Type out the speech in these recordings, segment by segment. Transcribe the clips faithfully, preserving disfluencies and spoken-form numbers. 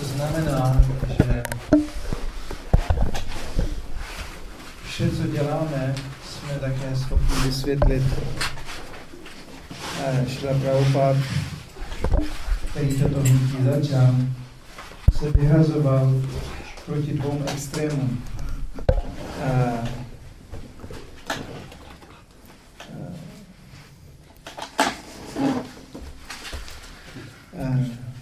To znamená, že vše, co děláme, jsme také schopni vysvětlit. Šrila Prabhupád, který toto hnutí začal, se vyhrazoval proti dvou extrémům. A, a, a,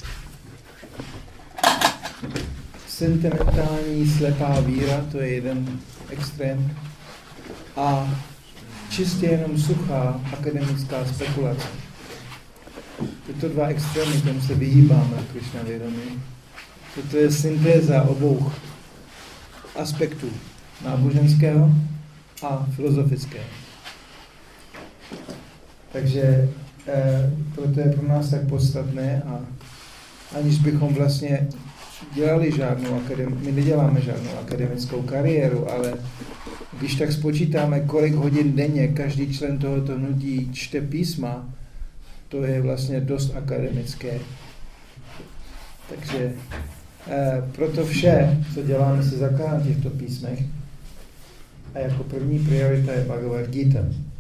sentimentální slepá víra, to je jeden extrém, a čistě jenom suchá akademická spekulace. Tyto dva extrémy, těm se vyhýbáme v Krišna vědomí. Toto je syntéza obou aspektů, náboženského a filozofického. Takže eh, proto je pro nás tak podstatné, a aniž bychom vlastně dělali žádnou akademickou, my neděláme žádnou akademickou kariéru, ale když tak spočítáme, kolik hodin denně každý člen tohoto hnutí čte písma, to je vlastně dost akademické. Takže eh, proto vše, co děláme, se zakládá na těchto písmech. A jako první priorita je Bhagavad Gita.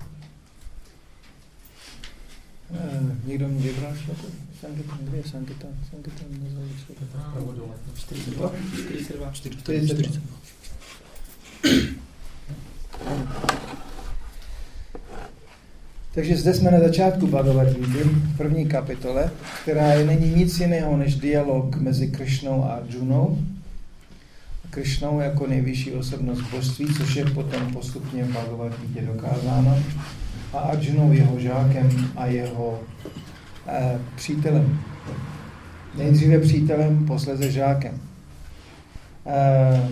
Eh, někdo mě vybral šloku? Sankirtan, kde je Sankirtan? Sankirtan nezvolí šloku. čtyřicet dva? čtyřicet dva. čtyřicet dva. Takže zde jsme na začátku Bhagavad Gita, v první kapitole, která je, není nic jiného než dialog mezi Krišnou a Arjunou. Krišnou jako nejvyšší osobnost božství, což je potom postupně v Bhagavad Gita dokázáno, a Arjunou jeho žákem a jeho eh, přítelem. Nejdříve přítelem, posléze žákem. Eh,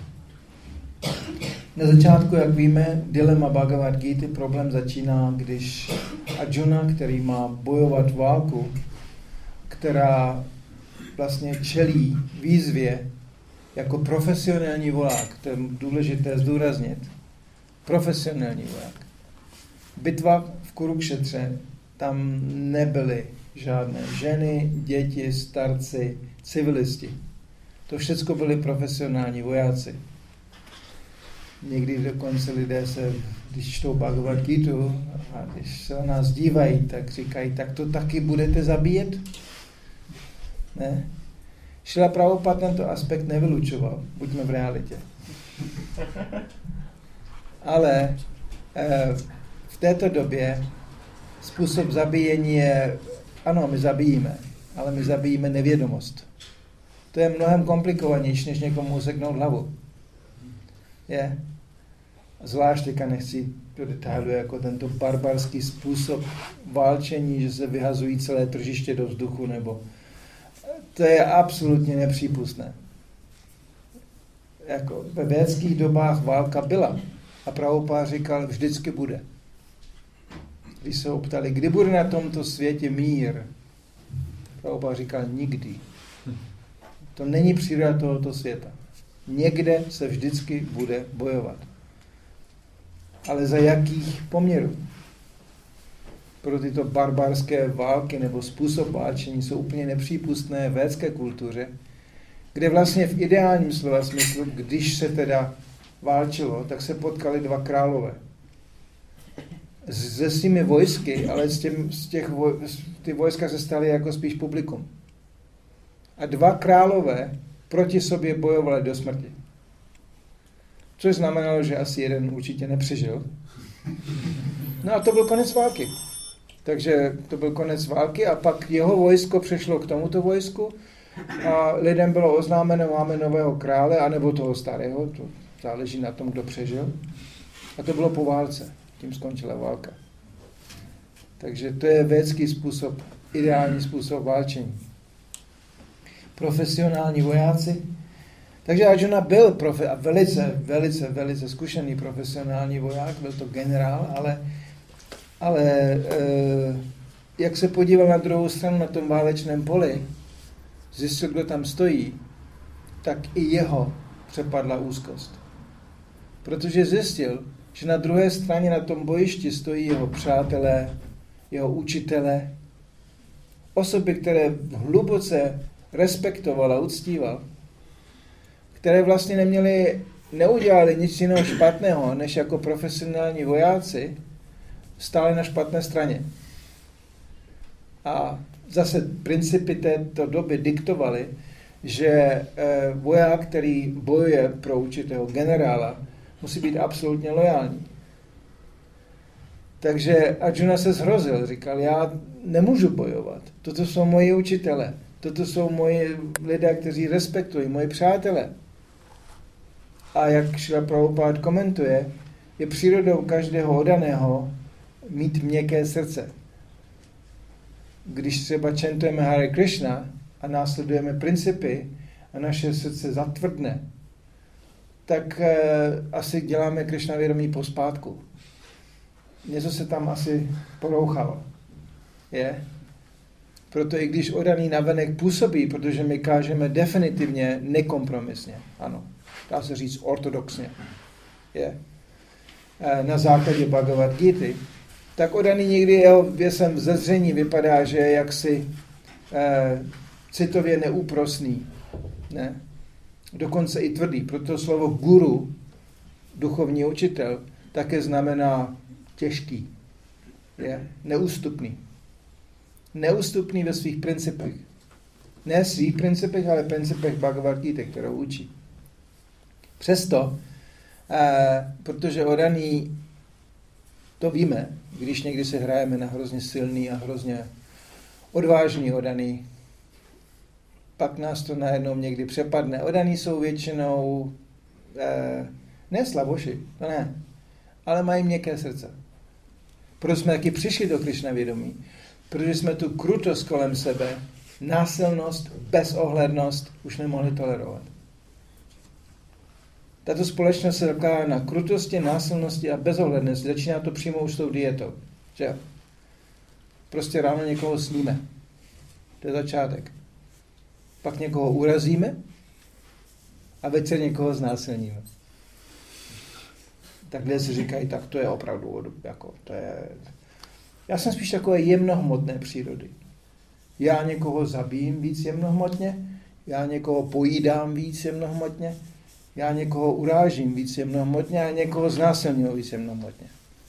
Na začátku, jak víme, dilema Bhagavad Gita, problém začíná, když Arjuna, který má bojovat válku, která vlastně čelí výzvě jako profesionální voják, to je důležité zdůraznit, profesionální voják. Bitva v Kurukšetře, tam nebyly žádné ženy, děti, starci, civilisti. To všechno byli profesionální vojáci. Někdy dokonce lidé se, když čtou Bhagavad Gita a když se na nás dívají, tak říkají, tak to taky budete zabíjet? Ne. Šrila Prabhupád tento aspekt nevylučoval, buďme v realitě. Ale eh, v této době způsob zabíjení je, ano, my zabijíme, ale my zabijíme nevědomost. To je mnohem komplikovanější, než někomu useknout hlavu. Je. Zvlášť teďka nechci do detailu jako tento barbarský způsob válčení, že se vyhazují celé tržiště do vzduchu, nebo to je absolutně nepřípustné. Jako ve védských dobách válka byla a Prabhupád říkal, vždycky bude. Když se ho ptali, kdy bude na tomto světě mír, Prabhupád říkal, nikdy. To není příroda tohoto světa. Někde se vždycky bude bojovat. Ale za jakých poměrů? Pro tyto barbarské války nebo způsob válčení jsou úplně nepřípustné v védské kultuře, kde vlastně v ideálním slova smyslu, když se teda válčilo, tak se potkali dva králové. Se svými vojsky, ale z, těm, z těch voj, ty vojska se staly jako spíš publikum. A dva králové proti sobě bojovali do smrti. Což znamenalo, že asi jeden určitě nepřežil. No a to byl konec války. Takže to byl konec války a pak jeho vojsko přešlo k tomuto vojsku a lidem bylo oznámeno, máme nového krále, anebo toho starého, to záleží na tom, kdo přežil. A to bylo po válce. Tím skončila válka. Takže to je védský způsob, ideální způsob válčení. Profesionální vojáci. Takže Arjuna byl profe- a velice, velice, velice zkušený profesionální voják, byl to generál, ale, ale e, jak se podíval na druhou stranu na tom válečném poli, zjistil, kdo tam stojí, tak i jeho přepadla úzkost. Protože zjistil, že na druhé straně na tom bojišti stojí jeho přátelé, jeho učitelé, osoby, které hluboce respektoval a uctíval, které vlastně neměli, neudělali nic jiného špatného, než jako profesionální vojáci stáli na špatné straně. A zase principy této doby diktovaly, že eh, voják, který bojuje pro určitého generála, musí být absolutně lojální. Takže Arjuna se zhrozil, říkal, já nemůžu bojovat. Toto jsou moji učitelé, toto jsou moji lidé, kteří respektují, moji přátelé. A jak Šrila Prabhupád komentuje, je přírodou každého oddaného mít měkké srdce. Když třeba čentujeme Hare Krishna a následujeme principy a naše srdce zatvrdne, tak eh, asi děláme Krishna vědomí pospátku. Něco se tam asi porouchalo. Je? Proto i když oddaný navenek působí, protože my kážeme definitivně nekompromisně, ano, dá se říct ortodoxně, je? Na základě Bhagavad Gity, tak oddaný někdy jeho věsem zezření vypadá, že je jaksi eh, citově neúprosný, ne? Dokonce i tvrdý. Proto slovo guru, duchovní učitel, také znamená těžký, je? Neústupný. Neústupný ve svých principech. Ne svých principech, ale principech Bhagavad Gita, kterou učí. Přesto, eh, protože oddaný, to víme, když někdy se hrajeme na hrozně silný a hrozně odvážný oddaný, pak nás to najednou někdy přepadne. Oddaný jsou většinou eh, ne slavoši, to ne, ale mají měkké srdce. Proto jsme taky přišli do Krishna vědomí, protože jsme tu krutost kolem sebe, násilnost, bezohlednost už nemohli tolerovat. Tato společnost se zakládá na krutosti, násilnosti a bezohlednosti. Začíná to přímo už s tou dietou. Že? Prostě ráno někoho sníme. To je začátek. Pak někoho urazíme a večer někoho znásilníme. Takhle si říkají, tak to je opravdu, jako, to je... Já jsem spíš takové jemnohmotné přírody. Já někoho zabijím víc jemnohmotně, já někoho pojídám víc jemnohmotně, já někoho urážím víc jemnohmotně a někoho znásilňuji víc jemnohmotně.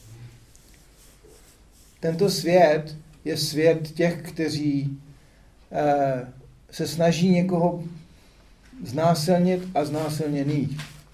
Tento svět je svět těch, kteří eh, se snaží někoho znásilnit a znásilněných.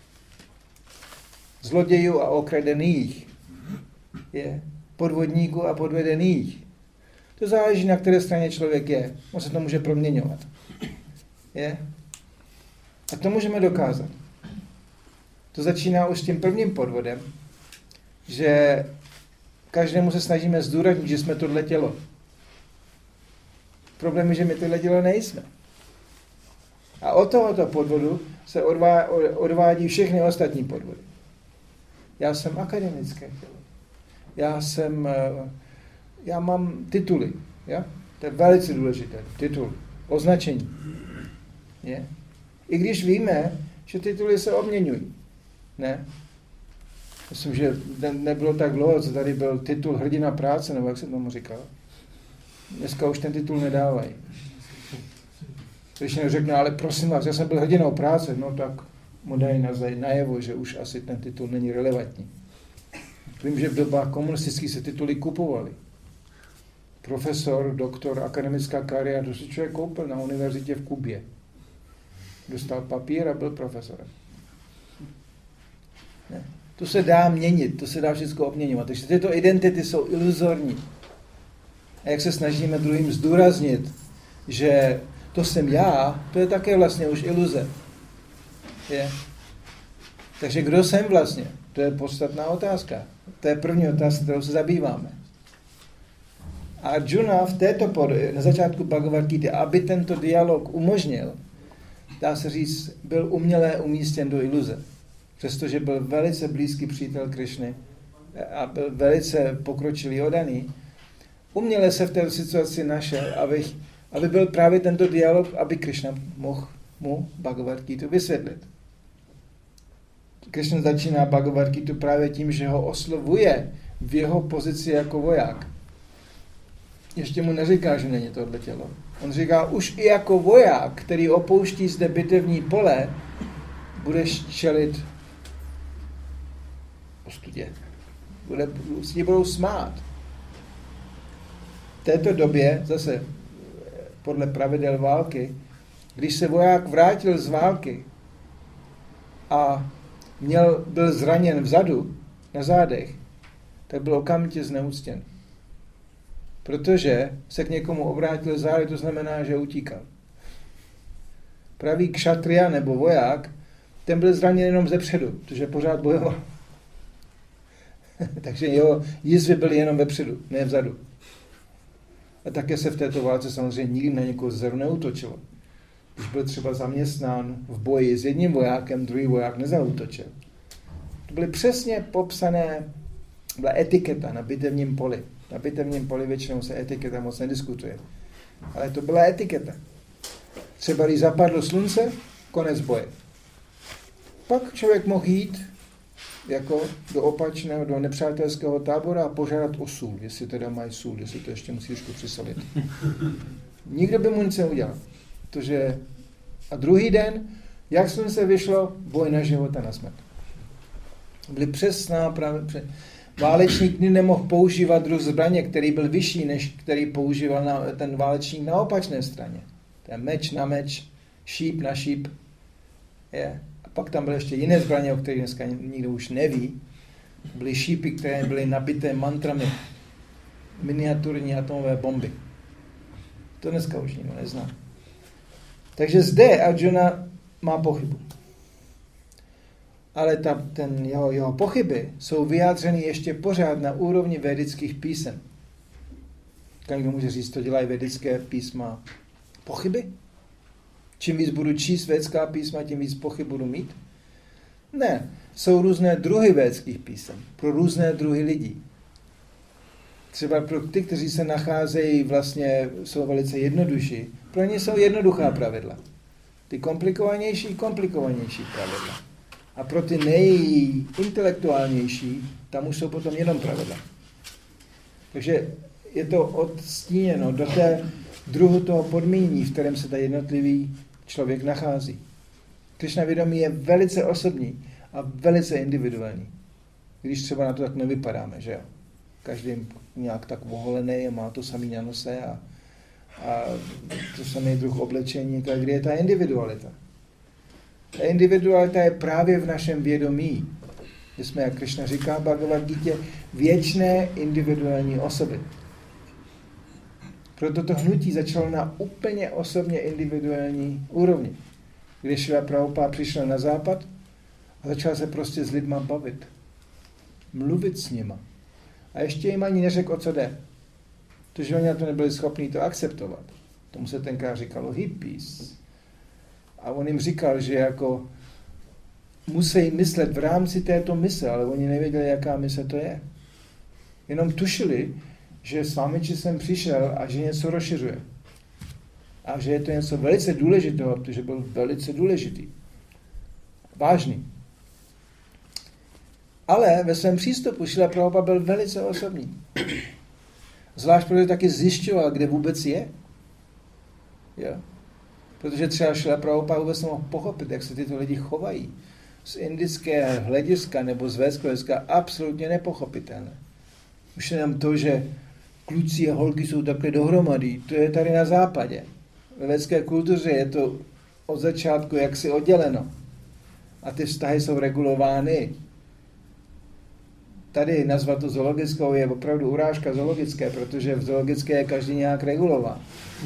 Zlodějů a okradených. Je. Podvodníků a podvedených. To záleží, na které straně člověk je. On se to může proměňovat. Je? A to můžeme dokázat. To začíná už s tím prvním podvodem, že každému se snažíme zdůraznit, že jsme tohle tělo. Problém je, že my tohle tělo nejsme. A od tohoto podvodu se odvá, odvádí všechny ostatní podvody. Já jsem akademické tělo. Já jsem, já mám tituly. Ja? To je velice důležité. Titul. Označení. Je? I když víme, že tituly se obměňují. Ne? Myslím, že nebylo tak dlouho, co tady byl titul hrdina práce, nebo jak se tomu říkal. Dneska už ten titul nedávají. Když někdo řekne, ale prosím vás, já jsem byl hrdinou práce, no tak mu dají najevo, že už asi ten titul není relevantní. Vím, že v dobách komunistických se tituly kupovaly. Profesor, doktor, akademická kariéra, to si člověk koupil na univerzitě v Kubě. Dostal papír a byl profesorem. Ne. To se dá měnit, to se dá všechno obměňovat. Takže tyto identity jsou iluzorní. A jak se snažíme druhým zdůraznit, že to jsem já, to je také vlastně už iluze. Je. Takže kdo jsem vlastně? To je podstatná otázka. To je první otázka, kterou se zabýváme. A Arjuna v této podobě, na začátku Bhagavad Gita, aby tento dialog umožnil, dá se říct, byl uměle umístěn do iluze. Přestože byl velice blízký přítel Krišny a byl velice pokročilý oddaný, uměle se v té situaci našel, aby, aby byl právě tento dialog, aby Krišna mohl mu Bhagavad Gita vysvětlit. Krišna začíná Bhagavad Gita právě tím, že ho oslovuje v jeho pozici jako voják. Ještě mu neříká, že není tohle tělo. On říká, už i jako voják, který opouští zde bitevní pole, budeš čelit ostudě. Bude, si budou smát. V této době, zase podle pravidel války, když se voják vrátil z války a měl, byl zraněn vzadu, na zádech, tak byl okamžitě zneuctěn. Protože se k někomu obrátil zády, to znamená, že utíkal. Pravý kšatria nebo voják, ten byl zraněn jenom zepředu, protože pořád bojoval. Takže jeho jizvy byly jenom vepředu, ne vzadu. A také se v této válce samozřejmě nikdy na někoho zezadu neútočilo. Když byl třeba zaměstnán v boji s jedním vojákem, druhý voják nezautočil. To byly přesně popsané, byla etiketa na bitevním poli. Na bitevním poli většinou se etiketa moc nediskutuje. Ale to byla etiketa. Třeba když zapadlo slunce, konec boje. Pak člověk mohl jít jako do opačného, do nepřátelského tábora a požádat o sůl, jestli teda mají sůl, jestli to ještě musí trošku přisolit. Nikdo by mu nic neudělal. Protože a druhý den, jak slunce vyšlo, boj na život a na smrt. Byly přesná právě. Válečník nikdy nemohl používat druh zbraně, který byl vyšší, než který používal na, ten válečník na opačné straně. Ten meč na meč, šíp na šíp. Je. A pak tam byly ještě jiné zbraně, o kterých dneska nikdo už neví. Byly šípy, které byly nabité mantrami. Miniaturní atomové bomby. To dneska už nikdo nezná. Takže zde Arjuna má pochybu. Ale ta, ten jeho, jeho pochyby jsou vyjádřeny ještě pořád na úrovni védických písem. Někdo může říct, to dělají védické písma pochyby? Čím víc budu číst védská písma, tím víc pochyb budu mít? Ne, jsou různé druhy védských písem, pro různé druhy lidí. Třeba pro ty, kteří se nacházejí, vlastně jsou velice jednodušší, pro ně jsou jednoduchá pravidla. Ty komplikovanější, komplikovanější pravidla. A pro ty nejintelektuálnější, tam už jsou potom jenom pravidla. Takže je to odstíněno do té druhu toho podmínění, v kterém se ta jednotlivý člověk nachází. Krišna vědomí je velice osobní a velice individuální. Když třeba na to tak nevypadáme, že jo? Každý nějak tak oholený a má to samý na nose a, a to samý druh oblečení, tak kde je ta individualita? Ta individualita je právě v našem vědomí. My jsme, jak Krišna říká v Bhagavad Gita, věčné individuální osoby. Proto to hnutí začalo na úplně osobně individuální úrovni. Když Šrila Prabhupáda přišel na západ a začal se prostě s lidma bavit. Mluvit s nima. A ještě jim ani neřekl, o co jde. Protože oni na to nebyli schopni to akceptovat. Tomu se tenkrát říkalo hippies. A on jim říkal, že jako musí myslet v rámci této mise, ale oni nevěděli, jaká mise to je. Jenom tušili, že Swamiji sem přišel a že něco rozšiřuje. A že je to něco velice důležitého, protože byl velice důležitý. Vážný. Ale ve svém přístupu Šrila Prabhupáda byl velice osobní. Zvlášť protože taky zjišťoval, kde vůbec je. Jo? Protože třeba Šrila Prabhupáda vůbec nemohl pochopit, jak se tyto lidi chovají. Z indického hlediska nebo z védského hlediska absolutně nepochopitelné. Už jenom to, že kluci a holky jsou takhle dohromady, to je tady na západě. Ve védské kultuře je to od začátku jaksi odděleno. A ty vztahy jsou regulovány. Tady nazvat to zoologickou je opravdu urážka zoologické, protože v zoologické je každý nějak regulován.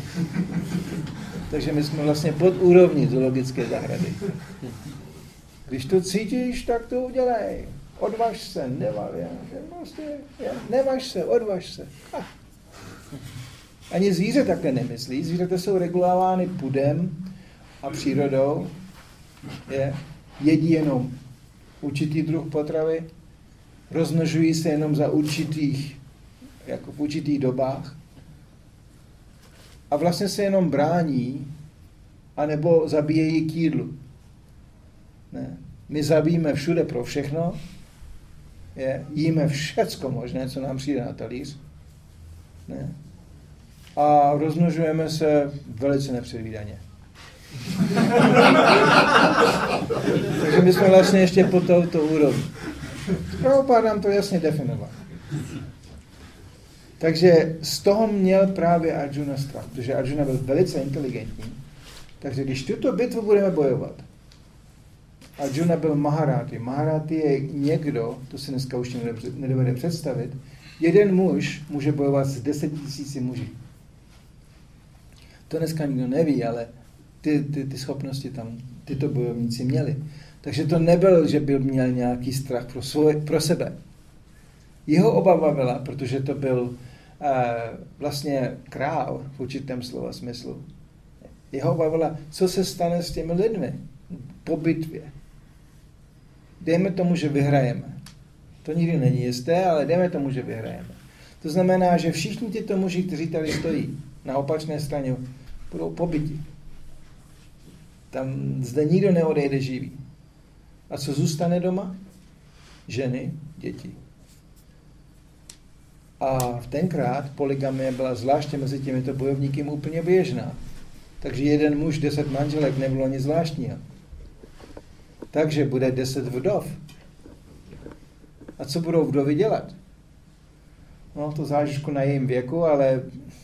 Takže my jsme vlastně pod úrovní zoologické zahrady. Když to cítíš, tak to udělej. Odvaž se, nevaž, prostě, nevaž se, odvaž se. Ha. Ani zvíře takhle nemyslí. Zvířata jsou regulovány pudem a přírodou. Je, jedí jenom určitý druh potravy, rozmnožují se jenom za určitých, jako v určitých dobách a vlastně se jenom brání anebo zabíjejí k jídlu. Ne. My zabijíme všude pro všechno, je, jíme všecko možné, co nám přijde na talíř. Ne. a rozmnožujeme se velice nepředvídaně. Takže my jsme vlastně ještě po touto úrovni. Prabhupád nám to jasně definoval. Takže z toho měl právě Arjuna strach, protože Arjuna byl velice inteligentní. Takže když tuto bitvu budeme bojovat, Arjuna byl Maharati. Maharati je někdo, to si dneska už nedovede představit, jeden muž může bojovat s desetitisíci muži. To dneska nikdo neví, ale ty, ty, ty schopnosti tam tyto bojovníci měli. Takže to nebyl, že byl měl nějaký strach pro, svoje, pro sebe. Jeho obava byla, protože to byl uh, vlastně král v určitém slova smyslu. Jeho obava byla, co se stane s těmi lidmi po bitvě. Dejme tomu, že vyhrajeme. To nikdy není jisté, ale dejme tomu, že vyhrajeme. To znamená, že všichni tyto muži, kteří tady stojí na opačné straně, budou pobiti. Tam zde nikdo neodejde živý. A co zůstane doma? Ženy, děti. A v tenkrát poligamie byla zvláště mezi těmito bojovníky úplně běžná. Takže jeden muž, deset manželek nebylo nic zvláštního. Takže bude deset vdov. A co budou vdovy dělat? No, to záleží na jejím věku, ale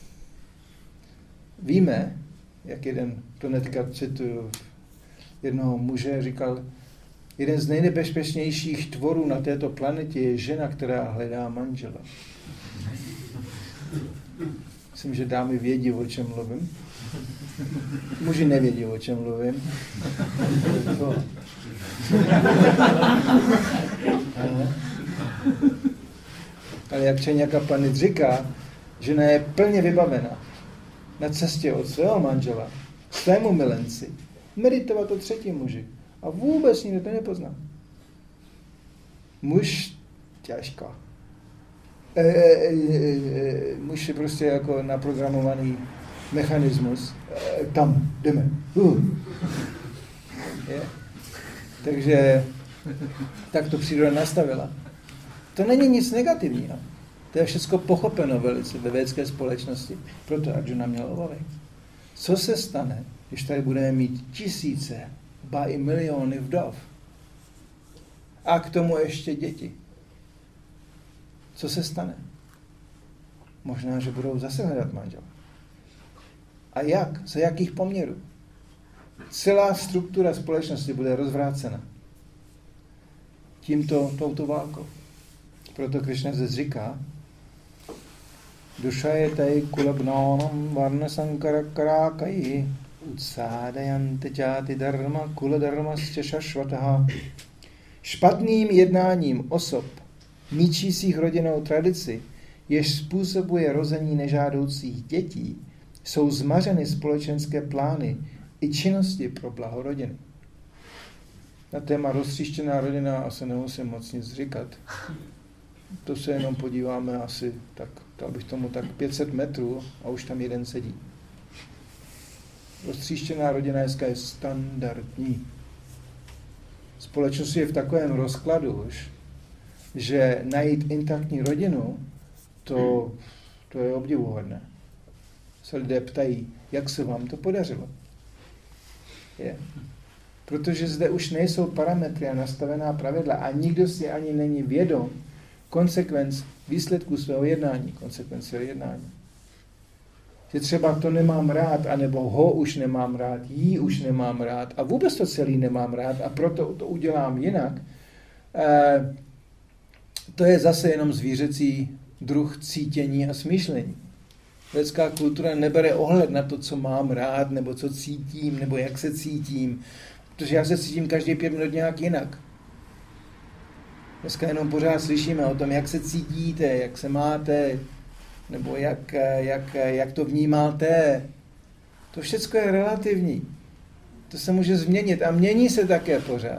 víme, jak jeden, to netka cituju, jednoho muže říkal, jeden z nejnebezpečnějších tvorů na této planetě je žena, která hledá manžela. Myslím, že dámy vědí, o čem mluvím. Muži nevědí, o čem mluvím. Ale jak Čeňaka Panit říká, žena je plně vybavena na cestě od svého manžela, svému milenci, meditovat o třetím muži. A vůbec nikdo to nepozná. Muž těžká. E, e, e, muž je prostě jako naprogramovaný mechanismus. E, tam, jdeme. Uh. Je? Takže tak to příroda nastavila. To není nic negativního. To je všechno pochopeno velice ve védské společnosti. Proto Arjuna měl obavy. Co se stane, když tady budeme mít tisíce, ba i miliony vdov? A k tomu ještě děti. Co se stane? Možná, že budou zase hledat manžela. A jak? Za jakých poměrů? Celá struktura společnosti bude rozvrácena tímto, touto válkou. Proto Krishna zde říká, Dušajetai kulagnanam varna sankarakarákaji utsádajante játi dharma kuladharmascha šašvataha. Špatným jednáním osob, ničících rodinnou tradici, jež způsobuje rození nežádoucích dětí, jsou zmařeny společenské plány i činnosti pro blaho rodiny. Na téma roztříštěná rodina asi nemusím moc nic říkat. To se jenom podíváme asi, tak, dal bych tomu tak pět set metrů a už tam jeden sedí. Roztříštěná rodina dneska je standardní. Společnost je v takovém rozkladu už, že najít intaktní rodinu, to, to je obdivuhodné. Se lidé ptají, jak se vám to podařilo. Je. Protože zde už nejsou parametry a nastavená pravidla a nikdo si ani není vědom konsekvenc výsledků svého jednání, konsekvenc svého jednání. Že třeba to nemám rád, anebo ho už nemám rád, jí už nemám rád a vůbec to celý nemám rád a proto to udělám jinak. E, to je zase jenom zvířecí druh cítění a smýšlení. Lidská kultura nebere ohled na to, co mám rád, nebo co cítím, nebo jak se cítím, protože já se cítím každý pět minut nějak jinak. Dneska jenom pořád slyšíme o tom, jak se cítíte, jak se máte, nebo jak, jak, jak to vnímáte. To všechno je relativní. To se může změnit a mění se také pořád.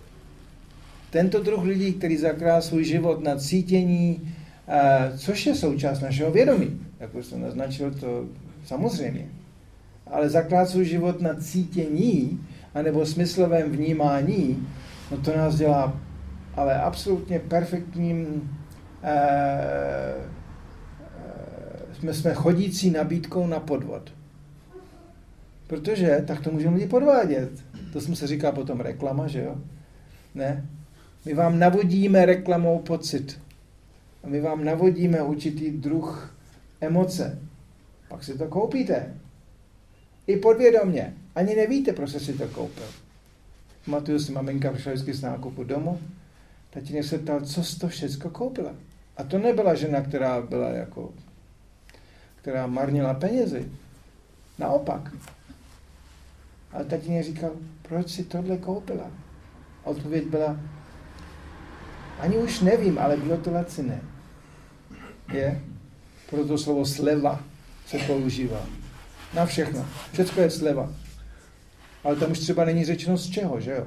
Tento druh lidí, který zakládá svůj život na cítění, což je součást našeho vědomí, jak už jsem naznačil, to samozřejmě. Ale zakládá svůj život na cítění, anebo smyslovém vnímání, no to nás dělá ale absolutně perfektním eh, jsme, jsme chodící nabídkou na podvod. Protože tak to můžeme lidi podvádět. To jsme se říká potom reklama, že jo? Ne? My vám navodíme reklamou pocit. A my vám navodíme určitý druh emoce. Pak si to koupíte. I podvědomě. Ani nevíte, proč si to koupil. Pamatuju si, maminka přišla vždycky z nákupu domů. Tatínek se ptal, co jsi to všecko koupila. A to nebyla žena, která byla jako, která marnila penězi. Naopak. Ale tatínek říkal, proč si tohle koupila? A odpověď byla, ani už nevím, ale bylo to laciné. Je? Proto slovo sleva se používá. Na všechno. Všechno je sleva. Ale tam už třeba není řečeno z čeho, že jo?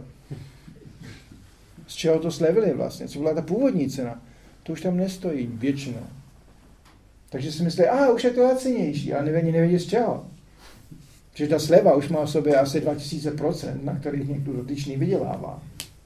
Z čeho to slevili vlastně? Co byla ta původní cena? To už tam nestojí většinou. Takže si myslí, a už je to lacinější, ale nevědí, nevědí z čeho. Protože ta sleva už má v sobě asi dva tisíce procent, na kterých někdo dotyčný vydělává.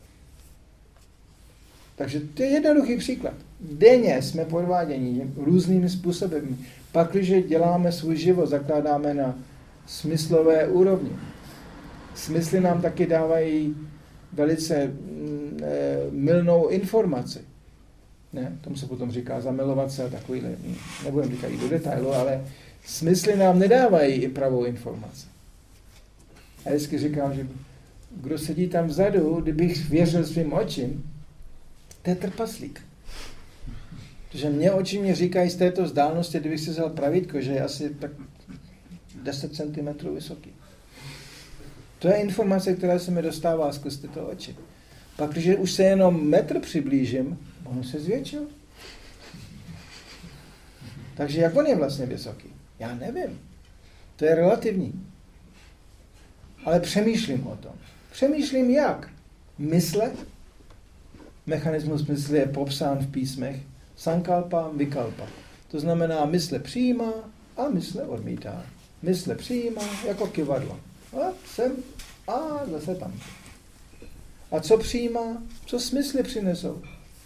Takže to je jednoduchý příklad. Denně jsme podváděni různými způsoby. Pak, když děláme svůj život, zakládáme na smyslové úrovni. Smysly nám taky dávají velice e, mylnou informaci. Ne? Tomu se potom říká zamilovat se a takovýhle. Nebudem říkat i do detailu, ale smysly nám nedávají i pravou informaci. A vždycky říkám, že kdo sedí tam vzadu, kdybych věřil svým očím, to je trpaslík. Protože mě oči mě říkají z této vzdálenosti, kdybych si vzal pravítko, že je asi tak deset centimetrů vysoký. To je informace, která se mi dostává skrz tyto oči. Pak, když už se jenom metr přiblížím, on se zvětšil. Takže jak on je vlastně vysoký? Já nevím. To je relativní. Ale přemýšlím o tom. Přemýšlím jak? Mysle. Mechanismus mysli je popsán v písmech. Sankalpa, vikalpa. To znamená, mysle přijímá a mysle odmítá. Mysle přijímá jako kyvadlo. A sem a zase tam. A co přijímá? Co smysly přinesou?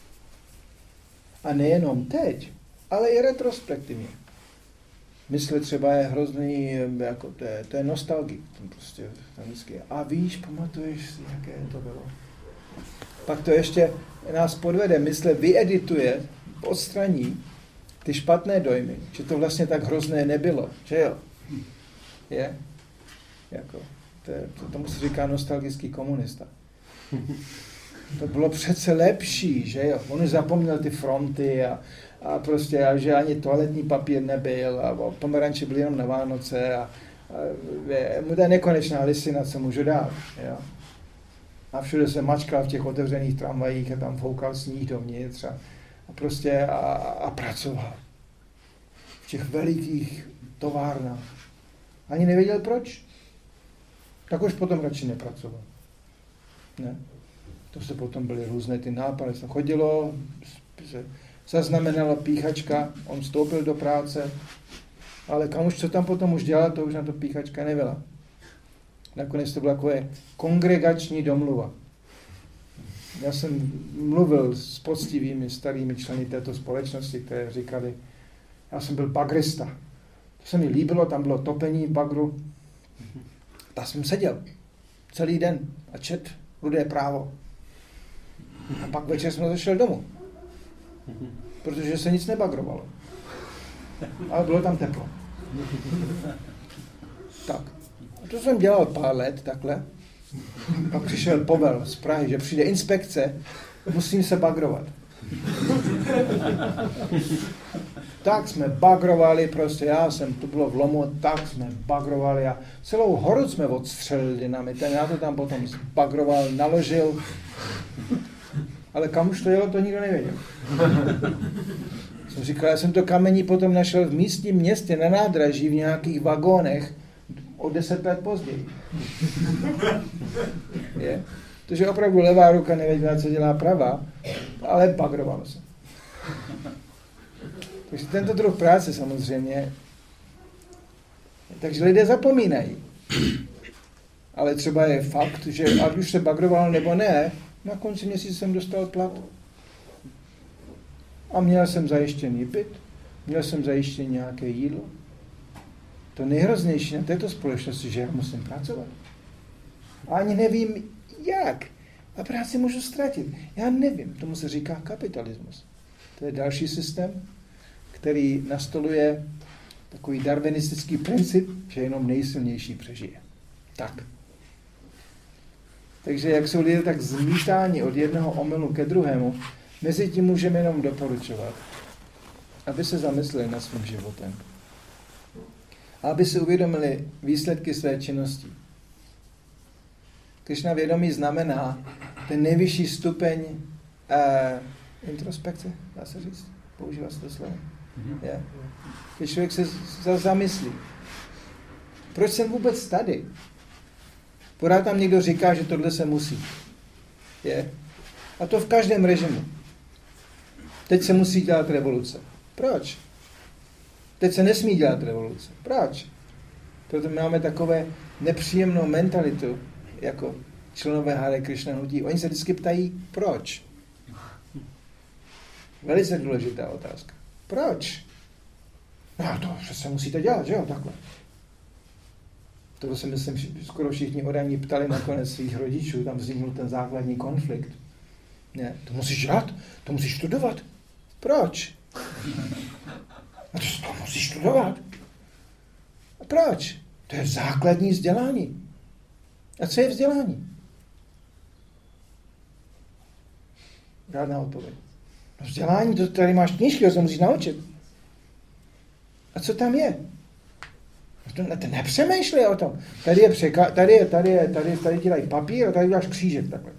A nejenom teď, ale i retrospektivně. Mysl třeba je hrozný, jako to je, to je nostalgik. Prostě, vždycky, a víš, pamatuješ si, jaké to bylo? Pak to ještě nás podvede, mysl vyedituje, odstraní ty špatné dojmy, že to vlastně tak hrozné nebylo, že jo? Je? Jako, to je, to, tomu se říká nostalgický komunista. To bylo přece lepší, že jo? On už zapomněl ty fronty a, a prostě, a že ani toaletní papír nebyl a pomeranče byly jenom na Vánoce a, a je, mu to je nekonečná listina, co můžu dát, jo? A všude se mačkal v těch otevřených tramvajích a tam foukal sníh dovnitř a, a prostě a, a pracoval. V těch velikých továrnách. Ani nevěděl proč. Tak už potom radši nepracoval. Ne? To se potom byly různé ty nápady. Se chodilo, se zaznamenala píchačka, on vstoupil do práce, ale kam už co tam potom už dělal, to už na to píchačka nebyla. Nakonec to byla takové kongregační domluva. Já jsem mluvil s poctivými starými členy této společnosti, které říkali, já jsem byl bagrista. To se mi líbilo, tam bylo topení v bagru. Tam jsem seděl celý den a čet Rudé právo. A pak večer jsem zašel domů. Protože se nic nebagrovalo. Ale bylo tam teplo. Tak. A to jsem dělal pár let takhle. Pak přišel povel z Prahy, že přijde inspekce, musím se bagrovat. Tak jsme bagrovali, prostě já jsem, to bylo v lomu, tak jsme bagrovali a celou horu jsme odstřelili dynamitem, já to tam potom bagroval, naložil, ale kam už to jelo, to nikdo nevěděl. Jsem říkal, já jsem to kamení potom našel v místním městě na nádraží v nějakých vagónech o deset let později. Je? Protože opravdu levá ruka nevěděla, co dělá pravá, ale bagrovalo se. Takže tento druh práce samozřejmě. Takže lidé zapomínají. Ale třeba je fakt, že ať už se bagrovalo nebo ne, na konci měsíce jsem dostal plat. A měl jsem zajištěný byt, Měl jsem zajištěné nějaké jídlo. To nejhroznější na této společnosti, že já musím pracovat. A ani nevím, jak. A práci můžu ztratit. Já nevím, tomu se říká kapitalismus. To je další systém, který nastoluje takový darwinistický princip, že jenom nejsilnější přežije. Tak. Takže jak jsou lidé tak zmítáni od jednoho omylu ke druhému, mezi tím můžeme jenom doporučovat, aby se zamysleli nad svým životem. A aby si uvědomili výsledky své činnosti. Krišna vědomí znamená ten nejvyšší stupeň uh, introspekce, dá se říct, používá se to slovo. Yeah. Když člověk se zamyslí, proč jsem vůbec tady? Pořád tam někdo říká, že tohle se musí. Yeah. A to v každém režimu. Teď se musí dělat revoluce. Proč? Teď se nesmí dělat revoluce. Proč? Proto máme takové nepříjemnou mentalitu, jako členové Hare Krishna hnutí. Oni se vždycky ptají, proč? Velice důležitá otázka. Proč? No to, že se musíte dělat, že jo, takhle. To se myslím, že skoro všichni oddaní ptali nakonec svých rodičů, tam vzniknul ten základní konflikt. Ne, to musíš dělat, to musíš studovat. Proč? No to, to musíš studovat. A proč? To je základní vzdělání. A co je vzdělání? Žádná odpověď. No vzdělání, to tady máš knížky, to se musíš naučit. A co tam je? No to nepřemýšlej o tom. Tady je, překa- tady je, tady je, tady, tady ti dají papír a tady dáš křížek. Takhle.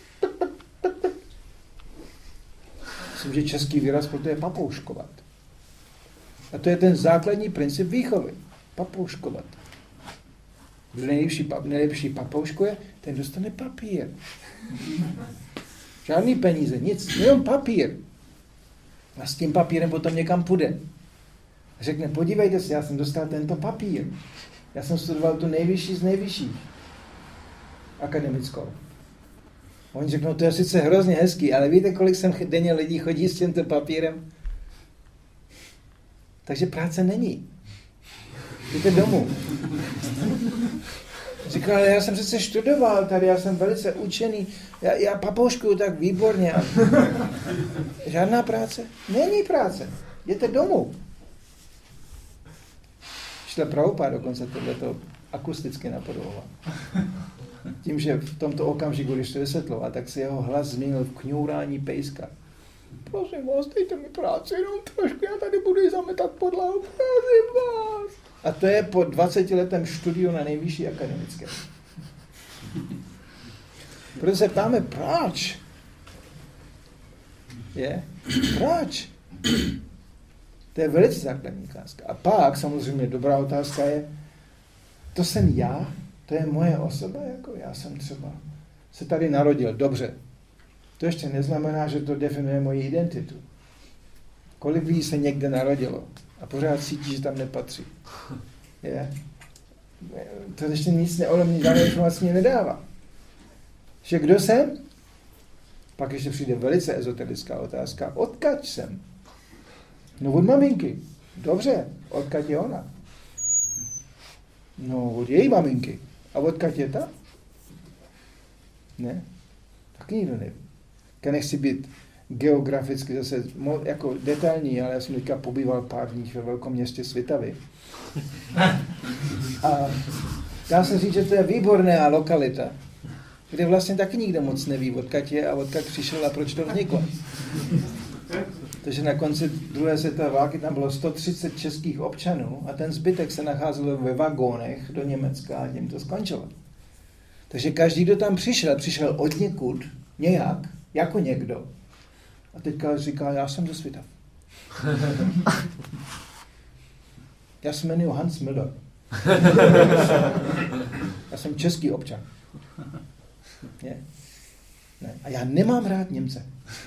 Myslím, že český výraz pro to je papouškovat. A to je ten základní princip výchovy. Papouškovat. Kdo nejlepší, pap, nejlepší papouškuje, ten dostane papír. Žádný peníze, nic, jenom papír. A s tím papírem potom někam půjde. A řekne, podívejte se, já jsem dostal tento papír. Já jsem studoval tu nejvyšší z nejvyšší. Akademickou. A oni řeknou, to je sice hrozně hezký, ale víte, kolik sem denně lidí chodí s tímto papírem? Takže práce není. Jděte domů. Říkal, ale já jsem přece študoval tady, já jsem velice učený, já, já papouškuju tak výborně. A... Žádná práce? Není práce. Jděte domů. Šle Prabhupád dokonce tohleto akusticky napodoboval. Tím, že v tomto okamžiku, když to vysvětloval, tak se jeho hlas změnil v kňourání pejska. Prosím vás, dejte mi práci jenom trošku, já tady budu zametat podlahu, prosím vás. A to je po dvacetiletém studiu na nejvyšší akademické. Proto se ptáme, proč? Je? Proč? To je velice základní otázka. A pak samozřejmě dobrá otázka je, to jsem já, to je moje osoba, jako já jsem třeba se tady narodil, dobře. To ještě neznamená, že to definuje moji identitu. Kolik lidí se někde narodilo a pořád cítí, že tam nepatří. Je. To ještě nic ne, mě žádné informace nedává. Že kdo jsem? Pak ještě přijde velice ezoterická otázka. Odkud jsem? No od maminky. Dobře, odkud je ona? No od její maminky. A odkud je ta? Ne, taky nikdo neví. Já nechci být geograficky zase jako detailní, ale já jsem teďka pobýval pár dní ve velkom městě Svitavy. A dá se říct, že to je výborná lokalita, kde vlastně taky nikdo moc neví, odkud je a odkud přišel a proč to vzniklo. Takže na konci druhé světové války tam bylo sto třicet českých občanů a ten zbytek se nacházel ve vagónech do Německa a tím to skončilo. Takže každý, kdo tam přišel, přišel od někud, nějak, jako někdo. A teďka říká, já jsem ze Svitav. Já se jmenuji Hans Müller. Já jsem český občan. Ne? Ne. A já nemám rád Němce.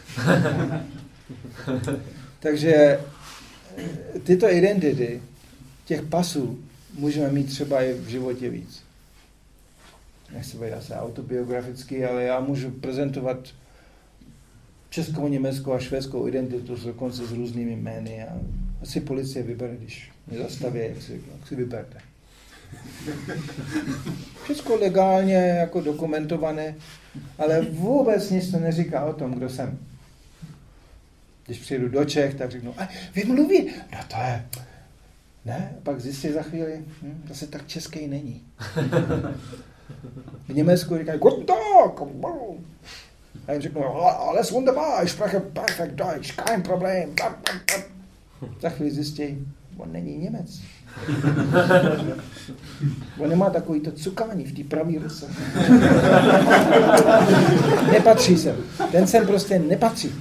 Takže tyto identity, těch pasů, můžeme mít třeba i v životě víc. Nechci být asi autobiografický, ale já můžu prezentovat českou, německou a švédskou identitu dokonce s různými jmény a ať si policie vybere, když mě zastaví, jak si, jak si vyberte. Všechno legálně, jako dokumentované, ale vůbec nic to neříká o tom, kdo jsem. Když přijdu do Čech, tak řeknu, a vy mluví, no to je, ne, a pak zjistí za chvíli, hm, to se tak český není. V Německu říkají, guten Tag, a jim řeknu, alles wunderbar, ich spreche perfekt Deutsch, kein Problem. Za chvíli zjistí, on není Němec. On nemá takový to cukání v té pravý ruce. Nepatří sem. Ten sem prostě nepatří.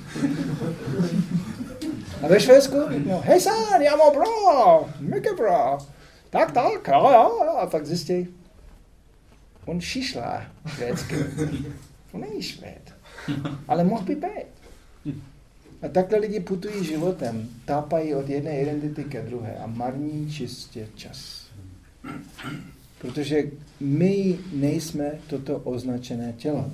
A ve Švédsku? No, hej san, já mám bra, mycket bra. Tak, tak, jo, jo. A pak zjistí, on šišlá švédsky. On není Švéd. Ale mohl by být. A takhle lidi putují životem, tápají od jedné identity ke druhé a marní čistě čas. Protože my nejsme toto označené tělo.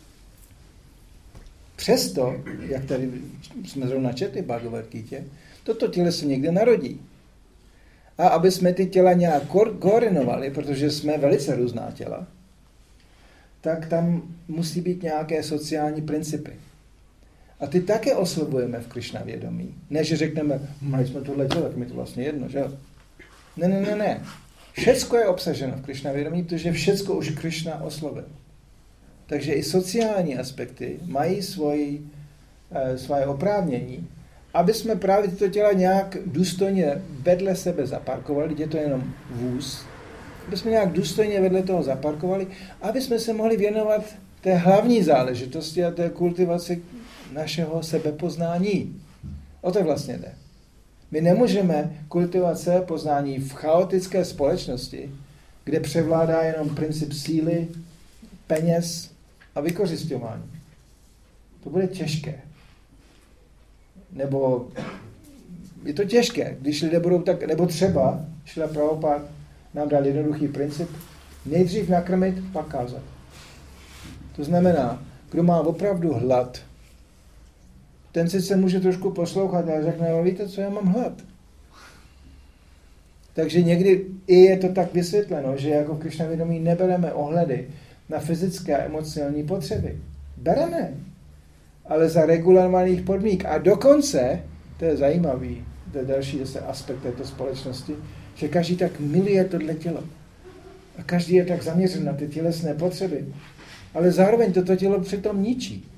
Přesto, jak tady jsme zrovna četli v Bhagavad Gita, toto tělo se někde narodí. A aby jsme ty těla nějak koordinovali, protože jsme velice různá těla, tak tam musí být nějaké sociální principy. A ty také oslovujeme v Krišna vědomí. Ne, že řekneme, mali jsme tohle tělo, tak mi to vlastně jedno, že jo? Ne, ne, ne, ne. Všecko je obsaženo v Krišna vědomí, protože všecko už Krišna oslovil. Takže i sociální aspekty mají svoji, e, svoje oprávnění, aby jsme právě tyto těla nějak důstojně vedle sebe zaparkovali, je to jenom vůz, aby jsme nějak důstojně vedle toho zaparkovali, aby jsme se mohli věnovat té hlavní záležitosti a té kultivaci našeho sebepoznání. O to vlastně jde. My nemůžeme kultivovat sebepoznání v chaotické společnosti, kde převládá jenom princip síly, peněz a vykořisťování. To bude těžké. Nebo je to těžké, když lidé budou tak, nebo třeba, Šrila Prabhupád nám dal jednoduchý princip, nejdřív nakrmit, pak kázat. To znamená, kdo má opravdu hlad, ten sice může trošku poslouchat, ale řekne, no víte co, já mám hlad. Takže někdy i je to tak vysvětleno, že jako v Krišna vědomí nebereme ohledy na fyzické a emocionální potřeby. Bereme, ale za regulárních podmínek. A dokonce, to je zajímavý, to je další zase aspekt této společnosti, že každý tak miluje tohle tělo. A každý je tak zaměřen na ty tělesné potřeby. Ale zároveň toto tělo přitom ničí.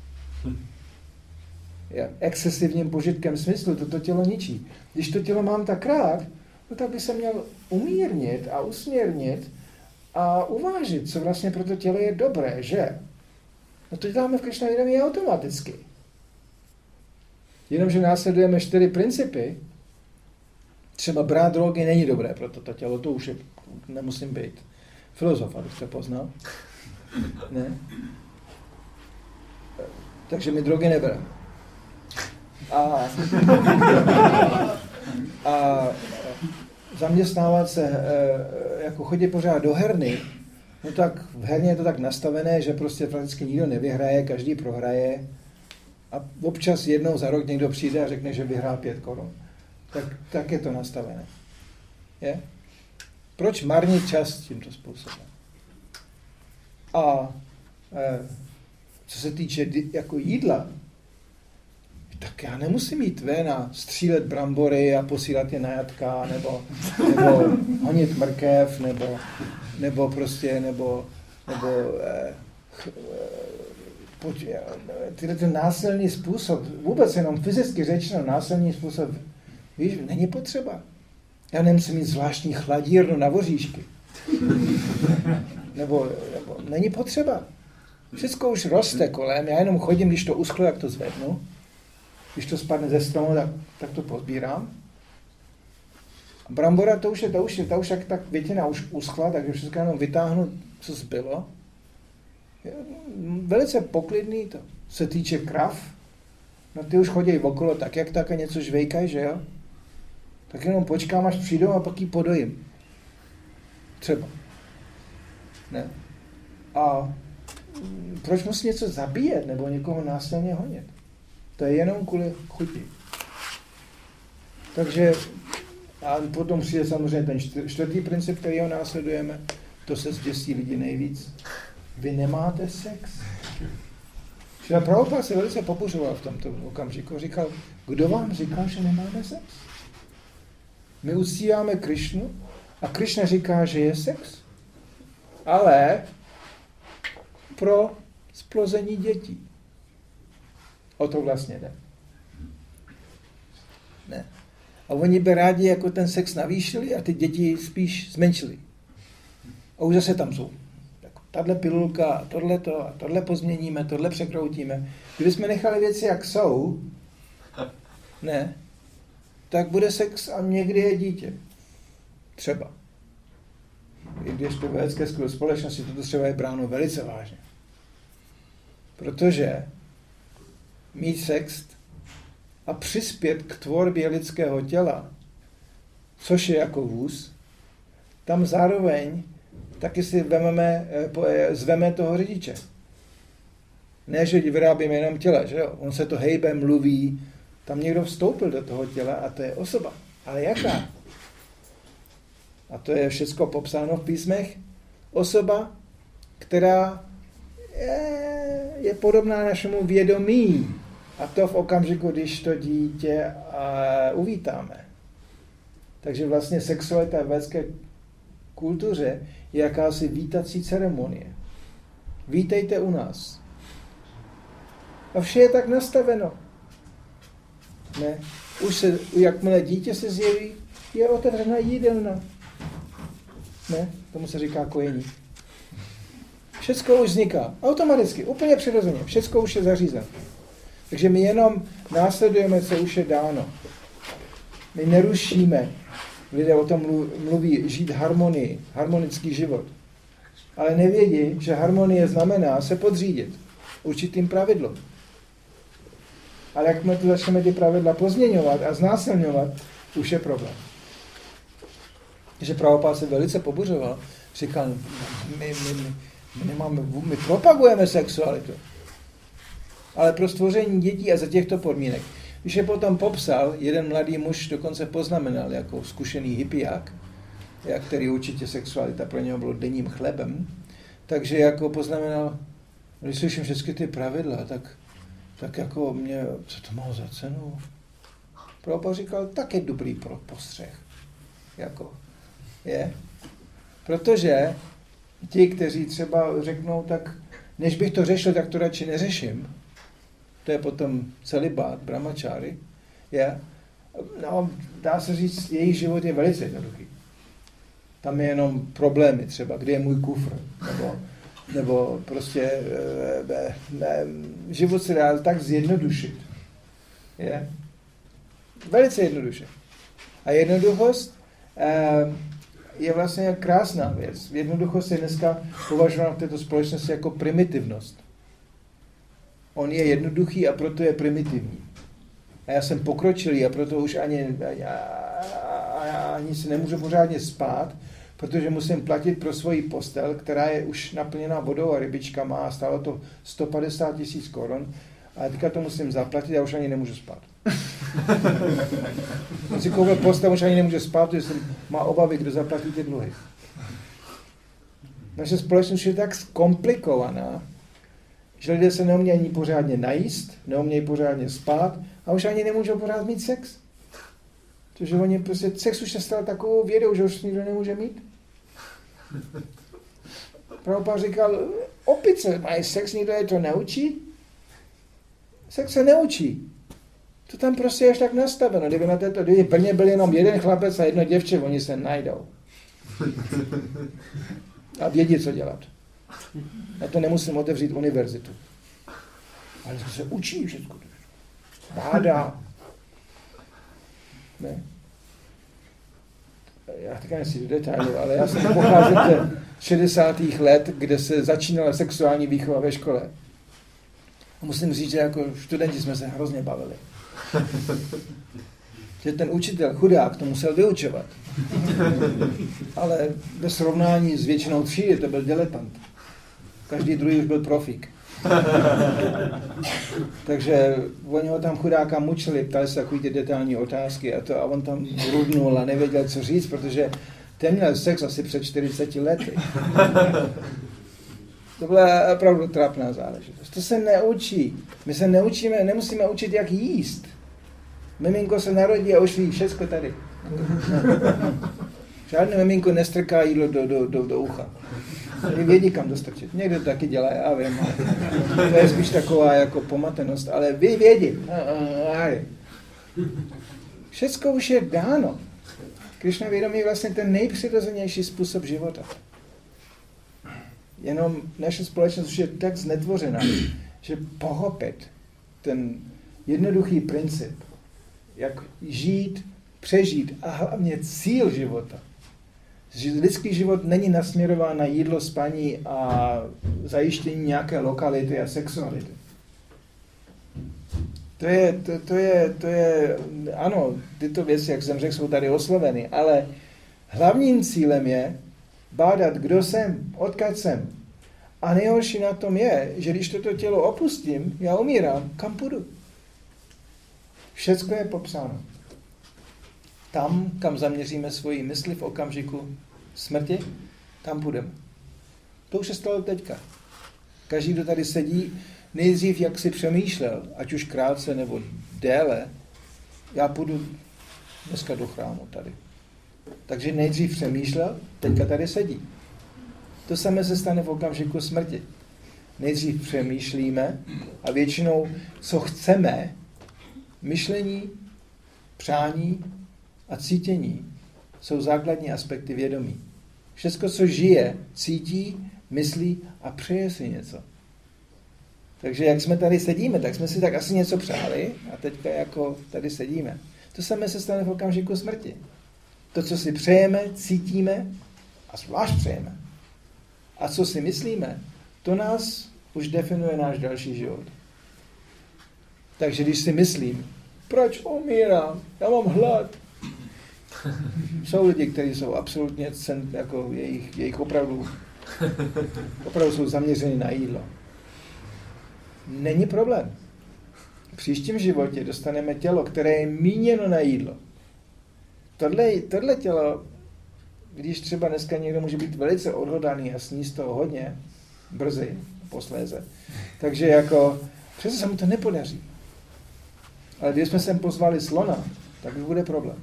Excesivním požitkem smyslu toto tělo ničí. Když to tělo mám tak rád, no tak by se měl umírnit a usměrnit a uvážit, co vlastně pro to tělo je dobré, že? No to děláme v Krišna vědomí automaticky. Jenomže následujeme čtyři principy, třeba brát drogy není dobré pro toto tělo, to už je, nemusím být filozof, abych to poznal. Ne? Takže my drogy nebereme. A, a zaměstnávat se, jako chodit pořád do herny, no tak v herně je to tak nastavené, že prostě prakticky nikdo nevyhraje, každý prohraje a občas jednou za rok někdo přijde a řekne, že vyhrál pět korun. Tak, tak je to nastavené. Je? Proč marnit čas tímto způsobem? A e, co se týče jako jídla, tak já nemusím jít ven a střílet brambory a posílat je na jatka, nebo, nebo honit mrkev, nebo, nebo prostě, nebo, nebo eh, eh, tyhle ten násilný způsob, vůbec jenom fyzicky řečeno násilný způsob, víš, není potřeba. Já nemusím mít zvláštní chladírnu na voříšky. Nebo, nebo není potřeba. Všechno už roste kolem, já jenom chodím, když to uschlo, jak to zvednu. Když to spadne ze stromu, tak, tak to pozbírám. A brambora, to už je, to už je, to už jak tak větina už uschla, takže všechno jenom vytáhnu, co zbylo. Je velice poklidný to. Se týče krav, no ty už chodí okolo tak, jak tak a něco žvejkají, že jo? Tak jenom počkám, až přijdou a pak ji podojím. Třeba. Ne? A proč musí něco zabíjet nebo někoho násilně honit? To je jenom kvůli chuti. Takže a potom přijde samozřejmě ten čtvrtý princip, který ho následujeme, to se zděsí lidi nejvíc. Vy nemáte sex. Šrila Prabhupáda se velice pobuřoval v tomto okamžiku. Říkal, kdo vám říkal, že nemáme sex? My uctíváme Krišnu a Krišna říká, že je sex, ale pro splození dětí. O to vlastně jde. Ne. A oni by rádi jako ten sex navýšili a ty děti spíš zmenšili. A už zase tam jsou. Tahle pilulka, tohleto a tohle pozměníme, tohle překroutíme. Kdybychom nechali věci, jak jsou, ne, tak bude sex a někdy je dítě. Třeba. I když to vědecké společnosti toto třeba je bráno velice vážně. Protože mít sex a přispět k tvorbě lidského těla, což je jako vůz, tam zároveň taky si vememe, zveme toho řidiče. Ne, že vyrábíme jenom těla, že jo? On se to hejbe, mluví, tam někdo vstoupil do toho těla a to je osoba. Ale jaká? A to je všechno popsáno v písmech. Osoba, která je, je podobná našemu vědomí. A to v okamžiku, když to dítě uh, uvítáme. Takže vlastně sexualita v védské kultuře je jakási vítací ceremonie. Vítejte u nás. A vše je tak nastaveno. Ne? Už se, jakmile dítě se zjeví, je otevřená jídelna. Ne? Tomu se říká kojení. Všecko už vzniká. Automaticky, úplně přirozeně. Všecko už je zařízeno. Takže my jenom následujeme, co už je dáno. My nerušíme. Lidé o tom mluví, žít harmonii, harmonický život. Ale nevědí, že harmonie znamená se podřídit určitým pravidlům. Ale jak my tu začneme ty pravidla pozměňovat a znásilňovat, už je problém. Takže Prabhupáda se velice pobuřoval. Říkal, my, my, my, my, nemáme, my propagujeme sexualitu. Ale pro stvoření dětí a za těchto podmínek. Když je potom popsal, jeden mladý muž dokonce poznamenal jako zkušený hippiák, který určitě sexualita pro něho bylo denním chlebem, takže jako poznamenal, když slyším všechny ty pravidla, tak, tak jako mě, co to má za cenu? Prabhupáda říkal, tak je dobrý pro postřeh. Jako, je. Protože ti, kteří třeba řeknou, tak než bych to řešil, tak to radši neřeším. To je potom celibát, brahmačáry. Je. No, dá se říct, jejich život je velice jednoduchý. Tam je jenom problémy třeba, kde je můj kufr. Nebo, nebo prostě ne, ne, život se dá tak zjednodušit. Je. Velice jednoduše. A jednoduchost je vlastně krásná věc. Jednoduchost je dneska považována v této společnosti jako primitivnost. On je jednoduchý a proto je primitivní. A já jsem pokročilý a proto už ani, ani, ani si nemůžu pořádně spát, protože musím platit pro svoji postel, která je už naplněná vodou a rybičkama a stálo to sto padesát tisíc korun. A teďka to musím zaplatit a už ani nemůžu spát. On si koupil postel, už ani nemůže spát, protože jsem, má obavy, kdo zaplatí ty dluhy. Naše společnost je tak zkomplikovaná, že lidé se neumějí ani pořádně najíst, neumějí pořádně spát a už ani nemůžou pořád mít sex. Protože oni prostě, sex už se stal takovou vědou, že už nikdo nemůže mít. Prabhupáda říkal, opice mají sex, nikdo je to neučí. Sex se neučí. To tam prostě je až tak nastaveno. Kdyby na této, kdyby v Brně byl jenom jeden chlapec a jedno děvče, oni se najdou. A vědí, co dělat. Na to nemusím otevřít univerzitu. Ale to se učí všechno. Báda. Ne. Já teďka nechci do detailu, ale já jsem pocházím ze šedesátých let, kde se začínala sexuální výchova ve škole. A musím říct, že jako studenti jsme se hrozně bavili. Že ten učitel, chudák, to musel vyučovat. Ale ve srovnání s většinou třídy to byl diletant. Každý druhý už byl profík. Takže oni ho tam chudáka mučili, ptali se takový ty detailní otázky a, to, a on tam rudnul a nevěděl, co říct, protože ten měl sex asi před čtyřiceti lety. To byla opravdu trapná záležitost. To se neučí. My se neučíme, nemusíme učit, jak jíst. Miminko se narodí a už ví všechno tady. Žádné miminko nestrká jídlo do, do, do, do ucha. Oni vědí, kam dostrčit. Někdo to taky dělá, já vím. To je spíš taková jako pomatenost, ale vy vědí. Všecko už je dáno. Krišna vědomí je vlastně ten nejpřirozenější způsob života. Jenom naše společnost už je tak znetvořená, že pochopit ten jednoduchý princip, jak žít, přežít a hlavně cíl života. Že lidský život není nasměrován na jídlo, spaní a zajištění nějaké lokality a sexuality. To je, to, to je, to je, ano, tyto věci, jak jsem řekl, jsou tady osloveny, ale hlavním cílem je bádat, kdo jsem, odkud jsem. A nejhorší na tom je, že když toto tělo opustím, já umírám, kam půjdu? Všecko je popsáno. Tam, kam zaměříme svoji mysli v okamžiku smrti, tam půjdeme. To už se stalo teďka. Každý, kdo tady sedí, nejdřív, jak si přemýšlel, ať už krátce nebo déle, já půjdu dneska do chrámu tady. Takže nejdřív přemýšlel, teďka tady sedí. To samé se stane v okamžiku smrti. Nejdřív přemýšlíme a většinou, co chceme, myšlení, přání a cítění jsou základní aspekty vědomí. Všechno, co žije, cítí, myslí a přeje si něco. Takže jak jsme tady sedíme, tak jsme si tak asi něco přáli a teďka jako tady sedíme. To samé se stane v okamžiku smrti. To, co si přejeme, cítíme a zvlášť přejeme. A co si myslíme, to nás už definuje náš další život. Takže když si myslím, proč umírám, já mám hlad. Jsou lidi, kteří jsou absolutně cent, jako jejich, jejich opravdu, opravdu jsou zaměřeni na jídlo. Není problém. V příštím životě dostaneme tělo, které je míněno na jídlo. Tohle, tohle tělo, když třeba dneska někdo může být velice odhodaný a sníst toho hodně, brzy, posléze, takže jako, přece se mu to nepodaří. Ale když jsme sem pozvali slona, tak už bude problém.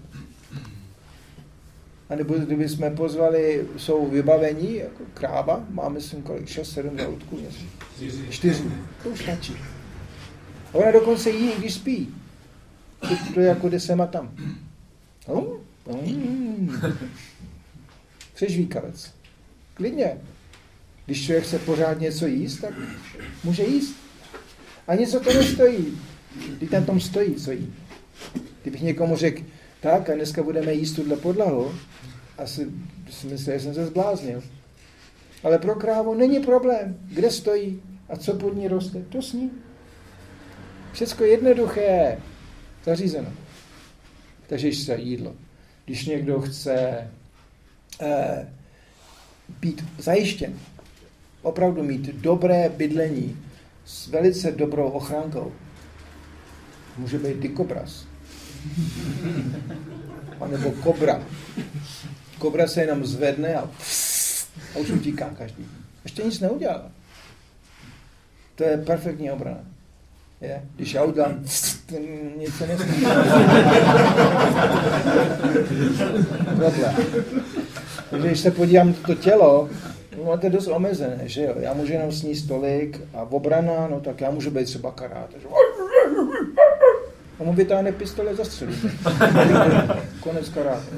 A nebo kdyby jsme pozvali, jsou vybavení, jako kráva, máme si kolik, šest, sedm žaludků, čtyři, to už stačí. A ona dokonce jí, když spí. To, to je jako jde sem a tam. No? Mm. Přežvíkavec. Klidně. Když člověk chce pořád něco jíst, tak může jíst. A něco to nestojí. Když tam tom stojí, co jí. Kdybych někomu řekl, tak a dneska budeme jíst tuhle podlahu, asi si myslel, že jsem se zbláznil. Ale pro krávu není problém. Kde stojí a co pod ní roste, to sní. Všecko jednoduché, zařízeno. Takže se jídlo. Když někdo chce eh, být zajištěn, opravdu mít dobré bydlení s velice dobrou ochránkou, může být dikobraz. A nebo kobra. Kobra se jenom zvedne a, pff, a už utíká každý. Ještě nic neudělá. To je perfektní obrana. Je? Když já udělám, nic se nestane. Problém. Takže když se podívám na to tělo, no to je dost omezené, že jo? Já můžu jenom sníst tolik a obrana, no tak já můžu být třeba karát. A mu vytáhne pistole, zastřelí. Konec karáte.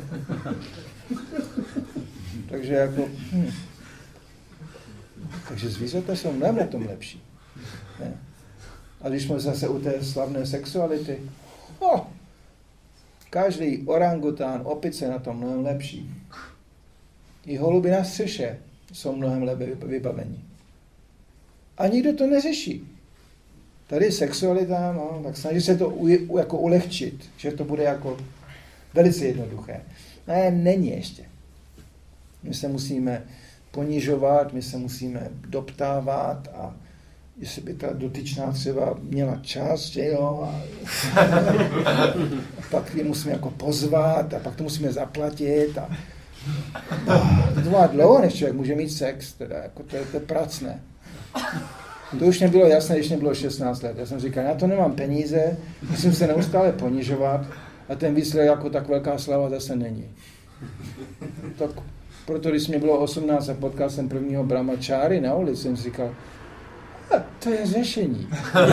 Takže jako... Hm. Takže zvířata jsou mnohem na tom lepší. Ne? A když jsme zase u té slavné sexuality, oh, každý orangután, opice na tom mnohem lepší. I holuby na střeše jsou mnohem lépe vybavení. A nikdo to neřeší. Tady sexualita, no, tak snaží se to u, u, jako ulehčit, že to bude jako velice jednoduché. Ne, není ještě. My se musíme ponižovat, my se musíme doptávat a jestli by ta dotyčná třeba měla čas, že jo, a, a pak ji musíme jako pozvat a pak to musíme zaplatit a, a to trvá dlouho, než člověk může mít sex, teda, jako to je, to je pracné. To už nebylo jasné, když nebylo šestnáct let. Já jsem říkal, já to nemám peníze, musím se neustále ponižovat a ten výsledek jako tak velká slava zase není. Tak proto, když mě bylo osmnáct a potkal jsem prvního brahmačáry na ulici, jsem si říkal, to je řešení.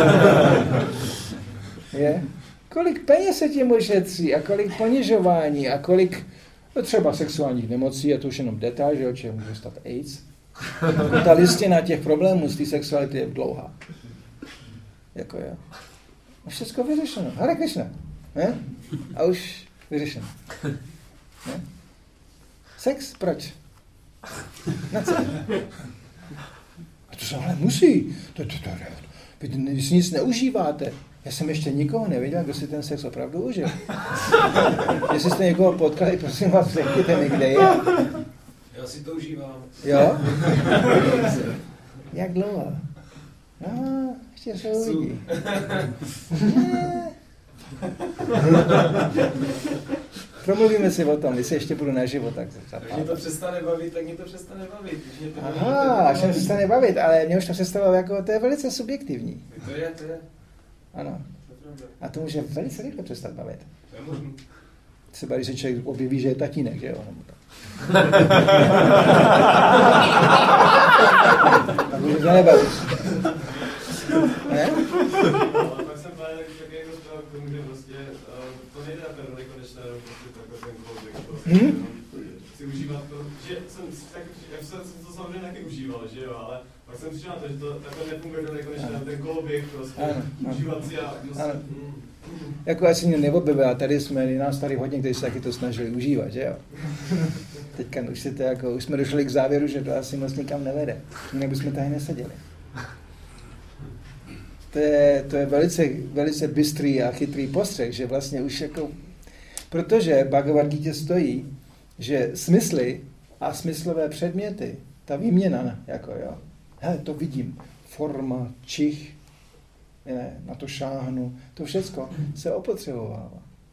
Je? Kolik peněz se tím ušetří a kolik ponižování a kolik no třeba sexuálních nemocí, a to už jenom detail, že o čem může stát AIDS. Jako ta listina těch problémů z té sexuality je dlouhá. Jako jo. Už všechno vyřešeno. Hare Krishna. Ne? A už vyřešeno. Ne? Sex? Proč? Na co? To se ale musí. To, to, to, to. Vy si nic neužíváte. Já jsem ještě nikoho neviděl, kdo si ten sex opravdu užil. Jestli jste někoho potkali, prosím vás, řekněte mi, kde je. Já si to užívám. Jo? Jak dlouho? No, ještě se uvidí. Promluvíme si o tom, když se ještě budu naživo, tak se Když mě to přestane bavit, tak mě to přestane bavit. Mě to Aha, až mě přestane bavit, ale mě už to představilo jako, to je velice subjektivní. To je, to je. Ano. A to může velice rychle přestat bavit. To je možný. Třeba když se člověk objeví, že je tatínek, že jo? Tak už to nebavíš. Ne? Ale pak jsem právě taky jako zpěval k tomu, že prostě to nejde na ten nekonečné, prostě takhle ten koloběh. Hmm? Chci užívat to, že jsem, tak, já jsem to samozřejmě taky užíval, že jo, ale pak jsem přišel na to, že to takhle nefunguje ten nekonečné, ten koloběh prostě, ano, užívat si a prostě... Jako asi mě neobjevil, a tady jsme, nás tady hodně, kteří se taky to snažili užívat, že jo. Teďka už, si to jako, už jsme došli k závěru, že to asi moc nikam nevede. Jinak bychom tady neseděli. To je, to je velice, velice bystrý a chytrý postřeh, že vlastně už jako... Protože v Bhagavad Gita stojí, že smysly a smyslové předměty, ta výměna, jako jo, hele, to vidím, forma, čich, ne, na to šáhnu, to všecko se opotřebovává.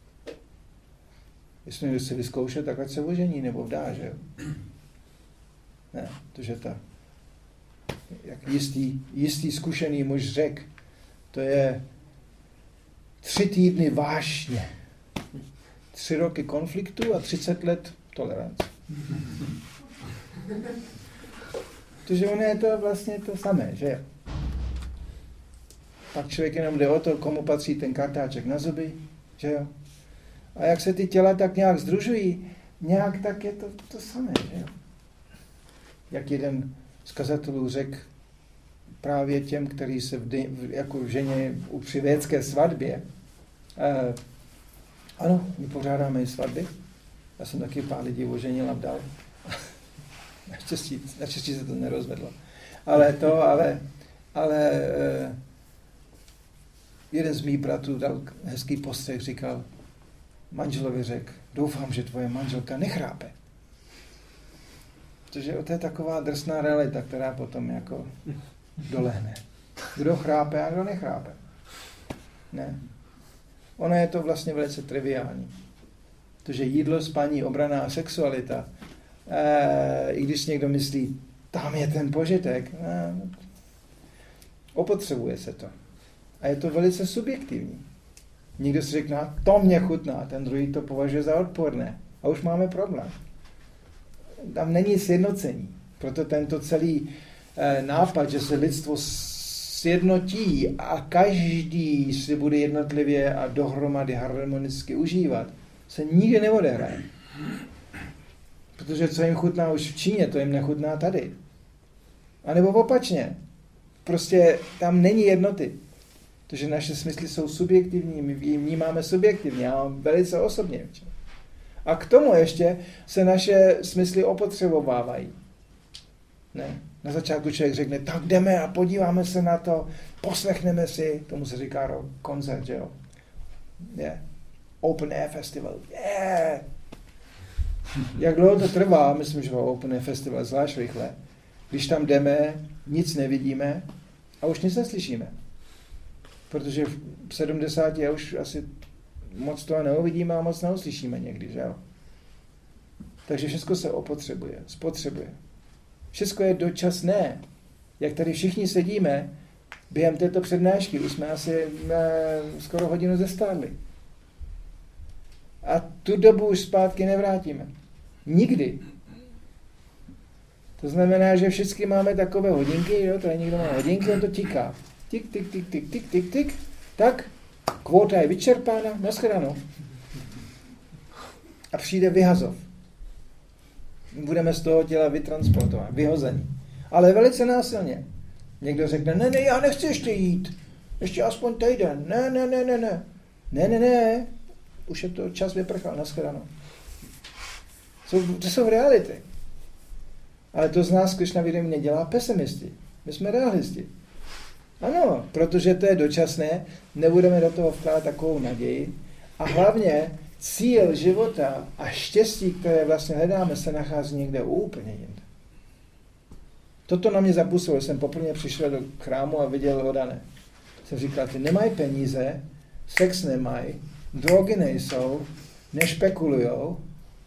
Jestli někdo se vyzkoušet, tak ať se ožení nebo vdá, že jo. Ne, protože ta, jak jistý, jistý zkušený muž řek, to je tři týdny vášně, tři roky konfliktu a třicet let tolerance. Protože ono je to vlastně to samé, že jo. Pak člověk jenom jde o to, komu patří ten kartáček na zuby, že jo. A jak se ty těla tak nějak sdružují, nějak tak je to to samé, že jo. Jak jeden z kazatelů řekl právě těm, kteří se v de, v, jako v ženě při védské svatbě, eh, ano, my pořádáme i svatby, já jsem taky pár lidí oženil a vdal. Naštěstí, naštěstí se to nerozvedlo. Ale to, ale, ale eh, jeden z mých bratrů dal hezký postřeh, říkal, manželovi řekl, doufám, že tvoje manželka nechrápe. Protože to je taková drsná realita, která potom jako dolehne. Kdo chrápe a kdo nechrápe. Ne. Ono je to vlastně velice triviální. Protože jídlo, spaní, obrana a sexualita, e, i když někdo myslí, tam je ten požitek, e, opotřebuje se to. A je to velice subjektivní. Někdo si řekne, to mě chutná, ten druhý to považuje za odporné. A už máme problém. Tam není sjednocení. Proto tento celý eh, nápad, že se lidstvo sjednotí a každý si bude jednotlivě a dohromady harmonicky užívat, se nikdy neodehraje. Protože co jim chutná už v Číně, to jim nechutná tady. A nebo opačně. Prostě tam není jednoty. Protože naše smysly jsou subjektivní, my ji vnímáme subjektivně, a velice osobně. A k tomu ještě se naše smysly opotřebovávají. Ne. Na začátku člověk řekne, tak jdeme a podíváme se na to, poslechneme si, tomu se říká koncert, že jo. Yeah. Open Air Festival. Yeah. Jak dlouho to trvá, myslím, že Open Air Festival zvlášť rychle. Když tam jdeme, nic nevidíme, A už nic neslyšíme. Protože v sedmdesáti já už asi moc toho neuvidíme a moc neuslyšíme někdy, že jo? Takže všechno se opotřebuje, spotřebuje. Všechno je dočasné. Jak tady všichni sedíme, během této přednášky už jsme asi skoro hodinu zestárli. A tu dobu už zpátky nevrátíme. Nikdy. To znamená, že všichni máme takové hodinky, jo, tady někdo má hodinky, on to tiká. Tik, tik, tik, tik, tik, tik, tik. Tak, kvóta je vyčerpána, nashledanou. A přijde vyhazov. Budeme z toho těla vytransportovat, vyhození. Ale velice násilně. Někdo řekne, ne, ne, já nechci ještě jít. Ještě aspoň týden. Ne, ne, ne, ne, ne. Ne, ne, ne. Už je to čas vyprchal, nashledanou. To jsou reality. Ale to z nás Krišna vědomí nedělá pesimisty. My jsme realisti. Ano, protože to je dočasné, nebudeme do toho vkládat takovou naději. A hlavně cíl života a štěstí, které vlastně hledáme, se nachází někde úplně jinde. Toto na mě zapůsobilo. Jsem poprvé přišel do chrámu a viděl Hodané. Jsem říkal, ty nemají peníze, sex nemají, drogy nejsou, nešpekulujou.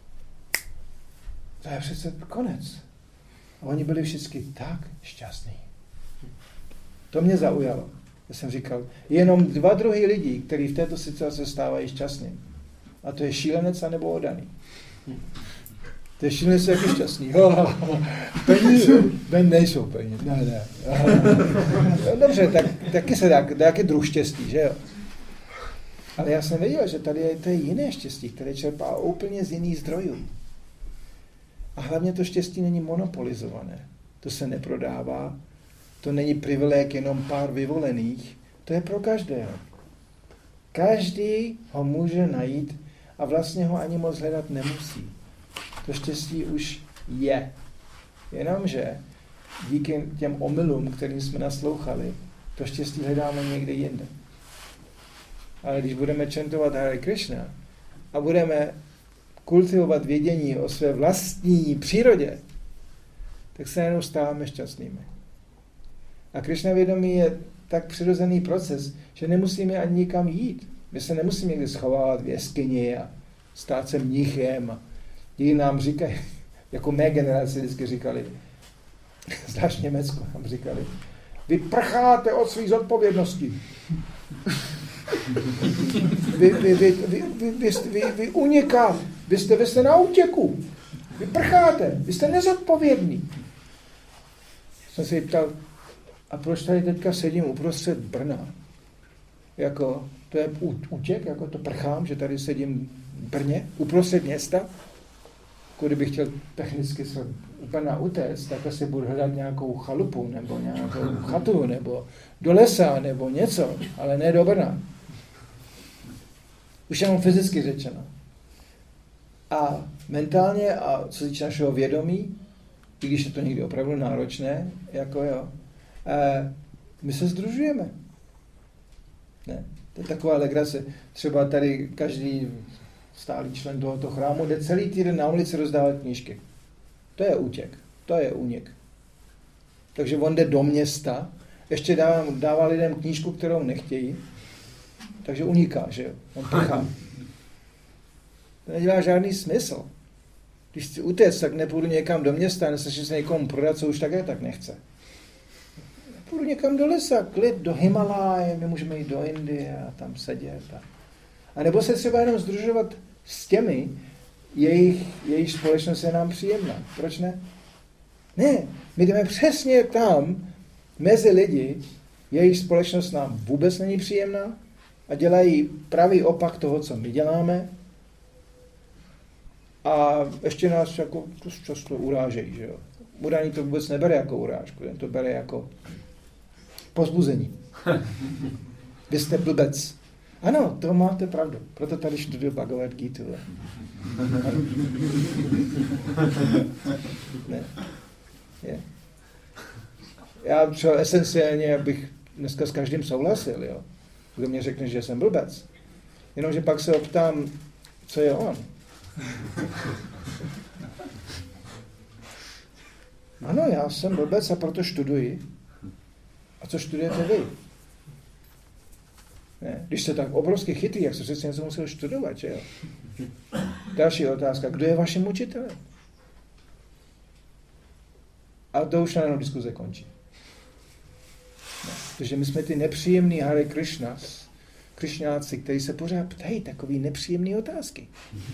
To je přece konec. A oni byli všichni tak šťastní. To mě zaujalo. Já jsem říkal, jenom dva druhy lidí, kteří v této situaci stávají šťastní. A to je šílenec a nebo oddaný. To je šílenec jaký šťastný. Peníze, ven nejsou peníze. Ne, ne. Dobře, tak, taky se dá, nějaký druh štěstí, že jo? Ale já jsem věděl, že tady je, to je jiné štěstí, které čerpá úplně z jiných zdrojů. A hlavně to štěstí není monopolizované. To se neprodává. To není privileg jenom pár vyvolených. To je pro každého. Každý ho může najít a vlastně ho ani moc hledat nemusí. To štěstí už je. Jenomže díky těm omylům, kterým jsme naslouchali, to štěstí hledáme někde jinde. Ale když budeme čantovat Hare Krishna a budeme kultivovat vědění o své vlastní přírodě, tak se jenom stáváme šťastnými. A Krishna vědomí je tak přirozený proces, že nemusíme ani nikam jít. My se nemusíme někde schovávat v jeskyni a stát se mnichem. A lidi nám říkají, jako mé generace vždycky říkali, zvlášť v Německu nám říkali, vy prcháte od svých zodpovědností. Vy, vy, vy, vy, vy, vy, vy, vy unikáte, vy jste, vy jste na útěku, vy prcháte, vy jste nezodpovědní. Jsem se ptal, a proč tady teďka sedím uprostřed Brna? Jako, to je útěk, jako to prchám, že tady sedím v Brně, uprostřed města. Kdybych chtěl technicky se úplně utéct, tak asi budu hledat nějakou chalupu, nebo nějakou chatu, nebo do lesa, nebo něco, ale ne do Brna. Už jenom fyzicky řečeno. A mentálně, a co se týče našeho vědomí, i když je to někdy opravdu náročné, jako jo, eh, my se sdružujeme. Ne, to je taková legrace. Třeba tady každý stálý člen tohoto chrámu jde celý týden na ulici rozdávat knížky. To je útěk, to je únik. Takže on jde do města, ještě dává, dává lidem knížku, kterou nechtějí, takže uniká, že jo, on prchá. To nedělá žádný smysl. Když chci utéct, tak nepůjdu někam do města a nesnažím se někomu prodat, co už také tak nechce. Půjdu někam do lesa, klid, do Himaláje, my můžeme jít do Indie a tam sedět. A, a nebo se třeba jenom sdružovat s těmi, jejich, jejich společnost je nám příjemná. Proč ne? Ne, my jdeme přesně tam, mezi lidi, jejich společnost nám vůbec není příjemná a dělají pravý opak toho, co my děláme. A ještě nás jako často urážejí, že jo. Udání to vůbec nebere jako urážku, jen to bere jako povzbuzení. Vy jste blbec. Ano, to máte pravdu. Proto tady študuju Bhagavad Gita. Ne. Je. Já třeba esenciálně bych dneska s každým souhlasil, jo. Kdo mě řekne, že jsem blbec. Jenomže pak se optám, co je on. Ano, já jsem blbec a proto študuji. A co studujete vy? Ne? Když jste tak obrovsky chytrý, jak se přece něco musel studovat, že jo? Další otázka, kdo je vaším učitelem? A to už najednou diskuze končí. Ne? Protože my jsme ty nepříjemný Hare Krishnas, Krišňáci, kteří se pořád ptají takový nepříjemné otázky.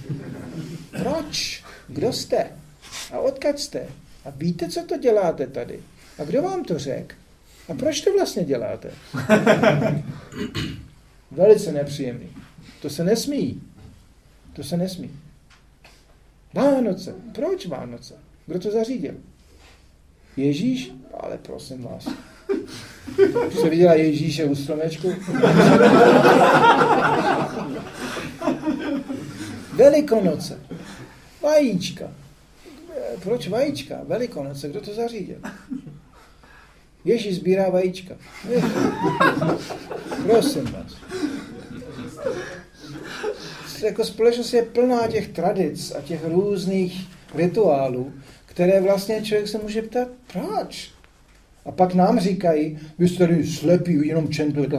Proč? Kdo jste? A odkud jste? A víte, co to děláte tady? A kdo vám to řekl? A proč to vlastně děláte? Velice nepříjemný. To se nesmí. To se nesmí. Vánoce. Proč Vánoce? Kdo to zařídil? Ježíš? Ale prosím vás. Už jste viděla Ježíše u stromečku? Velikonoce. Vajíčka. Proč vajíčka? Velikonoce. Kdo to zařídil? Ježíš sbírá vajíčka. Prosím vás. Jako společnost je plná těch tradic a těch různých rituálů, které vlastně člověk se může ptát, proč? A pak nám říkají, vy jste tady slepí, jenom čentujete.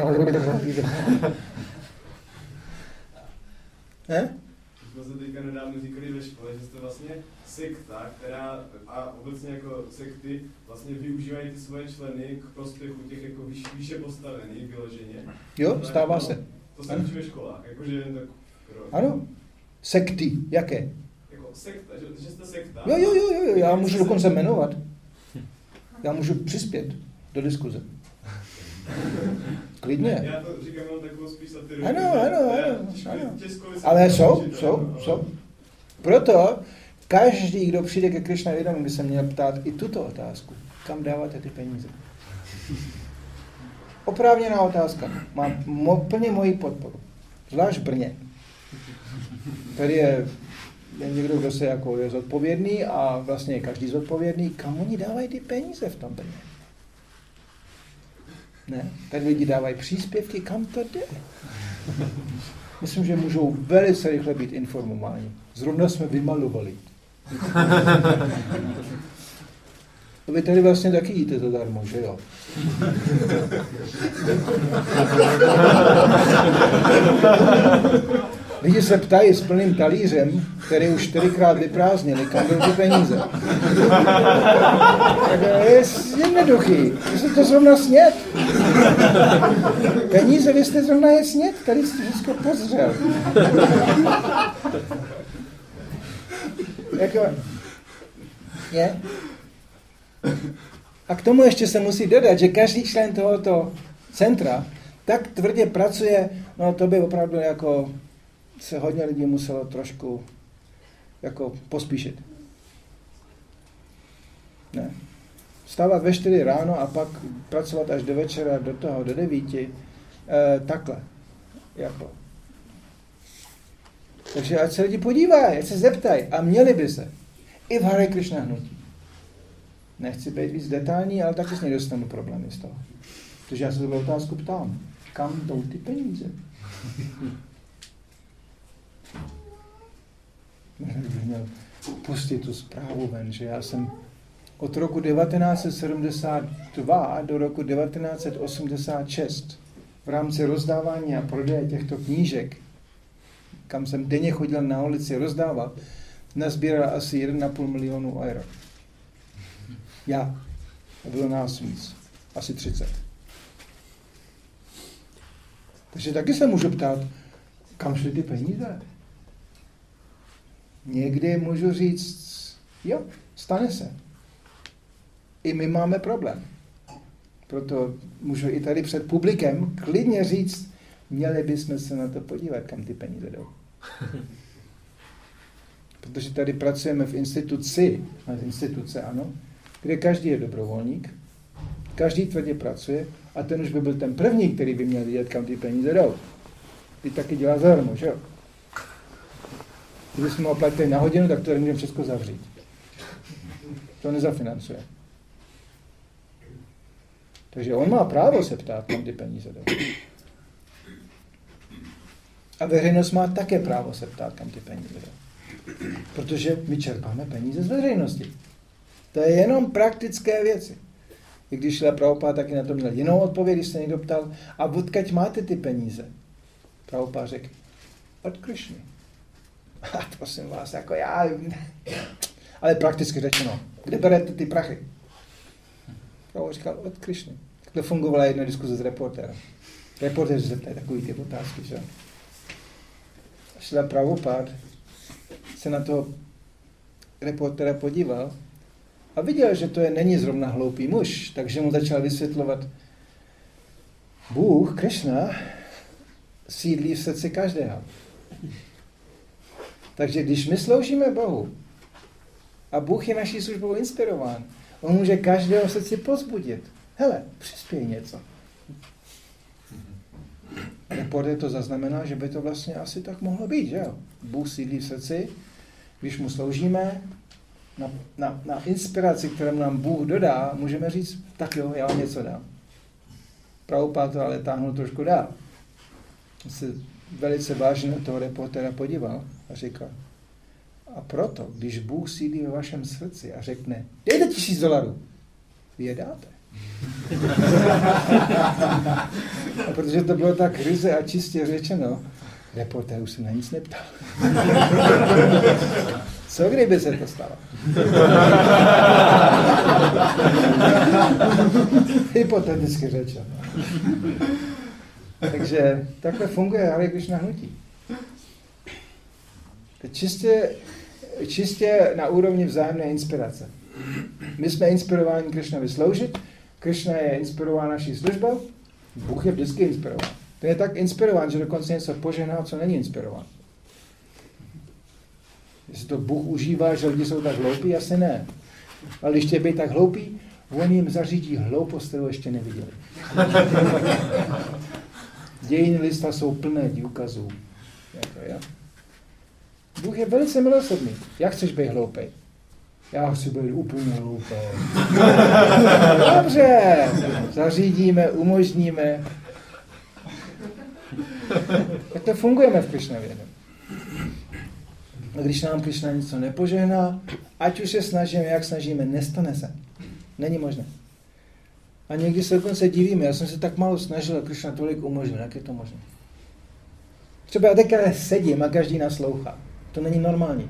Ne? Jsme se teďka nedávno říkali ve škole, že jste vlastně sekta, která a obecně jako sekty vlastně využívají ty svoje členy k prospěchu těch jako výš, výše postavených vyloženě. Jo, stává se. To se učí ve školách, jakože jen tak... Ano, sekty, jaké? Jako sekta, že, že jste sekta. Jo, jo, jo, jo, já můžu dokonce jmenovat. Já můžu přispět do diskuze. Klidně. Já to říkám jenom takovou spíš satiru. Ano, ano, ano. ano. Těžko, Ale jsou, jsou, jsou. Proto každý, kdo přijde ke Krishna vědomí, by se měl ptát i tuto otázku. Kam dáváte ty peníze? Oprávněná otázka. Má mo, plně moji podporu. Zvlášť v Brně. Tady je, je někdo, kdo se jako je zodpovědný a vlastně je každý zodpovědný. Kam oni dávají ty peníze v tom Brně? Ne, tady lidi dávají příspěvky, kam to jde? Myslím, že můžou velice rychle být informováni. Zrovna jsme vymalovali. Vy tady vlastně taky jíte to darmo, že jo? Lidi se ptají s plným talířem, který už čtyřikrát vyprázdnili, kam jdou ty peníze. Tak je jednoduchý. Vy jste to zrovna snět. Peníze, vy jste zrovna je snět, tady jste všechno pozřel. Jako, je? A k tomu ještě se musí dodat, že každý člen tohoto centra tak tvrdě pracuje, no to by opravdu jako se hodně lidí muselo trošku jako pospíšit. Ne. Vstávat ve čtyři ráno a pak pracovat až do večera, do toho, do devíti, e, takhle. Jako. Takže ať se lidi podívají, ať se zeptají a měli by se. I v Hare Krishna hnutí. Nechci být víc detailní, ale taky s ní dostanu problémy z toho. Protože já se tu otázku ptám. Kam jdou ty peníze? Bych měl pustit tu zprávu ven, že já jsem od roku devatenáct set sedmdesát dva do roku devatenáct set osmdesát šest v rámci rozdávání a prodeje těchto knížek, kam jsem denně chodil na ulici rozdával, nazbíral asi jeden a půl milionu euro. Já. A bylo nás víc. Asi třicet. Takže taky se můžu ptát, kam šly ty peníze? Někdy můžu říct, jo, stane se. I my máme problém. Proto můžu i tady před publikem klidně říct, měli bychom se na to podívat, kam ty peníze jdou. Protože tady pracujeme v instituci, v instituce, ano, kde každý je dobrovolník, každý tvrdě pracuje a ten už by byl ten první, který by měl vidět, kam ty peníze jdou. Ty taky dělá zadarmo, že jo? Kdybychom ho platili na hodinu, tak to tady můžeme všechno zavřít. To nezafinancuje. Takže on má právo se ptát, kam ty peníze jdou. A veřejnost má také právo se ptát, kam ty peníze jdou. Protože my čerpáme peníze z veřejnosti. To je jenom praktické věci. I když Šrila Prabhupáda taky na to měl jinou odpověď, když se někdo ptal, a odkud máte ty peníze? Prabhupáda řekl, od Krišny. A prosím vás, jako já, ale prakticky řečeno, kde berete ty prachy? Prabhupáda říkal, od Krišny. Takhle fungovala jedna diskuze s reportérem. Reportéři se ptají takový ty otázky, že? Šrila Prabhupáda se na toho reportéra podíval a viděl, že to je, není zrovna hloupý muž, takže mu začal vysvětlovat, Bůh, Krishna, sídlí v srdci každého. Takže když my sloužíme Bohu a Bůh je naší službou inspirován, on může každého v srdci pozbudit. Hele, přispěj něco. Reportér to zaznamená, že by to vlastně asi tak mohlo být, že jo? Bůh sídlí v srdci, když mu sloužíme, na, na, na inspiraci, kterou nám Bůh dodá, můžeme říct, tak jo, já vám něco dám. Prabhupáda to ale táhnul trošku dál. Se velice vážně na toho reportéra podíval a říkal, a proto, když Bůh sídlí ve vašem srdci a řekne, dejte tisíc dolarů, vy je dáte. A protože to bylo tak ryze a čistě řečeno, reportér už se na nic neptal. Co kdyby se to stalo? Hypoteticky řečeno. Takže takhle funguje Hare Krishna hnutí. Čistě, čistě na úrovni vzájemné inspirace. My jsme inspirováni Krishnovi sloužit, Krishna je inspirován naší službou, Bůh je vždycky inspirován. Ten je tak inspirován, že dokonce něco požehná, co není inspirován. Jestli to Bůh užívá, že lidi jsou tak hloupí, asi ne. Ale když chtějí být tak hloupí, on jim zařídí hloupost, kterou ještě neviděli. Dějiny lista jsou plné důkazů. Bůh je velice milosrdný. Jak chceš být hloupej? Já chci být úplně hloupý. Dobře, zařídíme, umožníme. Tak to fungujeme v Krišnavědomí. A když nám Krišna něco nepožehná, ať už se snažíme, jak snažíme, nestane se. Není možné. A někdy se dokonce divíme, já jsem se tak málo snažil, a Krišna tolik umožnil, jak je to možné. Třeba já teďka sedím a každý naslouchá. To není normální.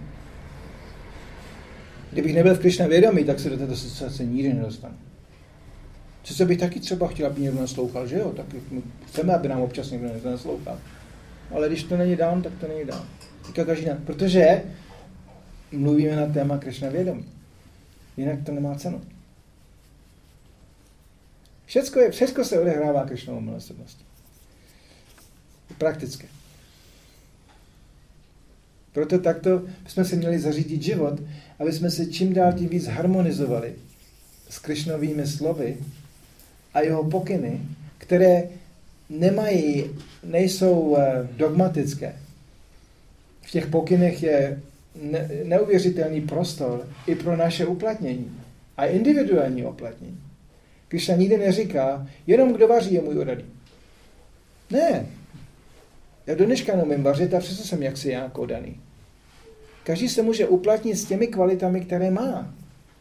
Kdybych nebyl v Krišna vědomí, tak se do této situace nikdy nedostanu. Přece bych taky třeba chtěl, aby někdo naslouchal, že jo? Tak chceme, aby nám občas někdo naslouchal. Ale když to není dán, tak to není dán. Každý dán. Protože mluvíme na téma Krišna vědomí. Jinak to nemá cenu. Všecko, je, všecko se odehrává Krišnovou milosrdností. Prakticky. Proto takto jsme si měli zařídit život, aby jsme se čím dál tím víc harmonizovali s Krišnovými slovy a jeho pokyny, které nemají, nejsou dogmatické. V těch pokynech je ne, neuvěřitelný prostor i pro naše uplatnění a individuální uplatnění. Krišna nikdy neříká, jenom kdo vaří je můj oddaný. Ne. Já do dneška neumím vařit a přesto jsem jaksi nějak oddaný. Každý se může uplatnit s těmi kvalitami, které má.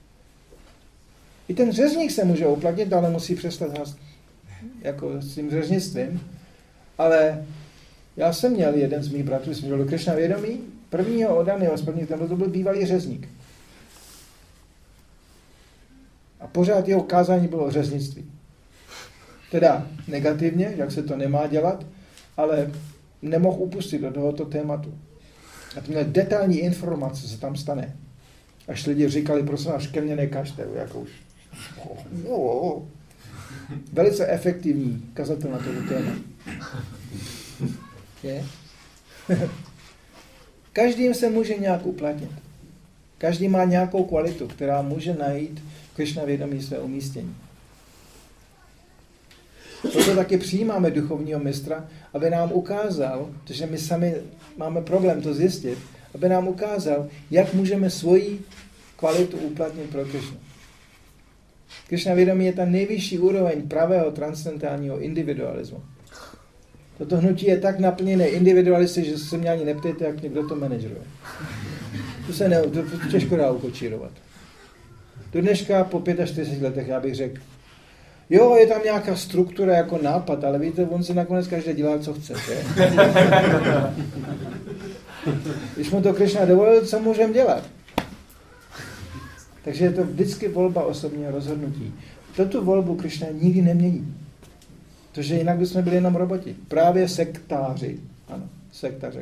I ten řezník se může uplatnit, ale musí přestat hást jako s tím řeznictvím. Ale já jsem měl jeden z mých bratrů, jsem měl do Krišna vědomí, prvního oddaného z prvních templů, to byl bývalý řezník. A pořád jeho kázání bylo řeznictví. Teda negativně, jak se to nemá dělat, ale nemohl upustit do tohoto tématu. A to měl detailní informace, co se tam stane. Až lidi říkali, prosím vás, ke mně nekažte, jako už. Oh, oh, oh. Velice efektivní kazatel na toto téma. Je? Každým se může nějak uplatnit. Každý má nějakou kvalitu, která může najít Krišna vědomí své umístění. Proto taky přijímáme duchovního mistra, aby nám ukázal, protože my sami máme problém to zjistit, aby nám ukázal, jak můžeme svoji kvalitu uplatnit pro Krišnu. Krišna vědomí je ta nejvyšší úroveň pravého transcendentálního individualismu. Toto hnutí je tak naplněné individualisty, že se mě ani neptejte, jak někdo to manažeruje. To se ne, to těžko dá ukočírovat. Do dneška po čtyřiceti pěti letech já bych řekl, Jo, je tam nějaká struktura jako nápad, ale víte, on se nakonec každý dělá, co chce, že? Když mu to Krishna dovolil, co můžeme dělat? Takže je to vždycky volba osobního rozhodnutí. Toto volbu Krishna nikdy nemění. Protože jinak bychom byli jenom roboti. Právě sektáři. Ano, sektáři.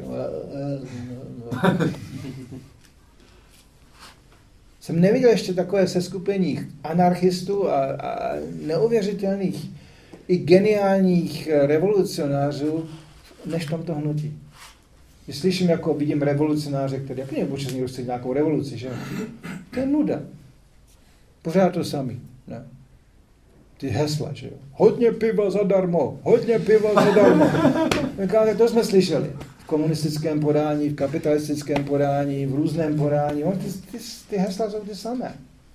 Jsem neviděl ještě takové seskupení anarchistů a, a neuvěřitelných i geniálních revolucionářů než v tomto hnutí. Když slyším, jako vidím revolucionáře, který jak někdo někdo chce nějakou revoluci, že? To je nuda. Pořád to samý. Ne? Ty hesla, že jo? Hodně piva zadarmo, hodně piva zadarmo. To jsme slyšeli. V komunistickém podání, v kapitalistickém podání, v různém podání. No, ty, ty, ty hesla jsou ty samé.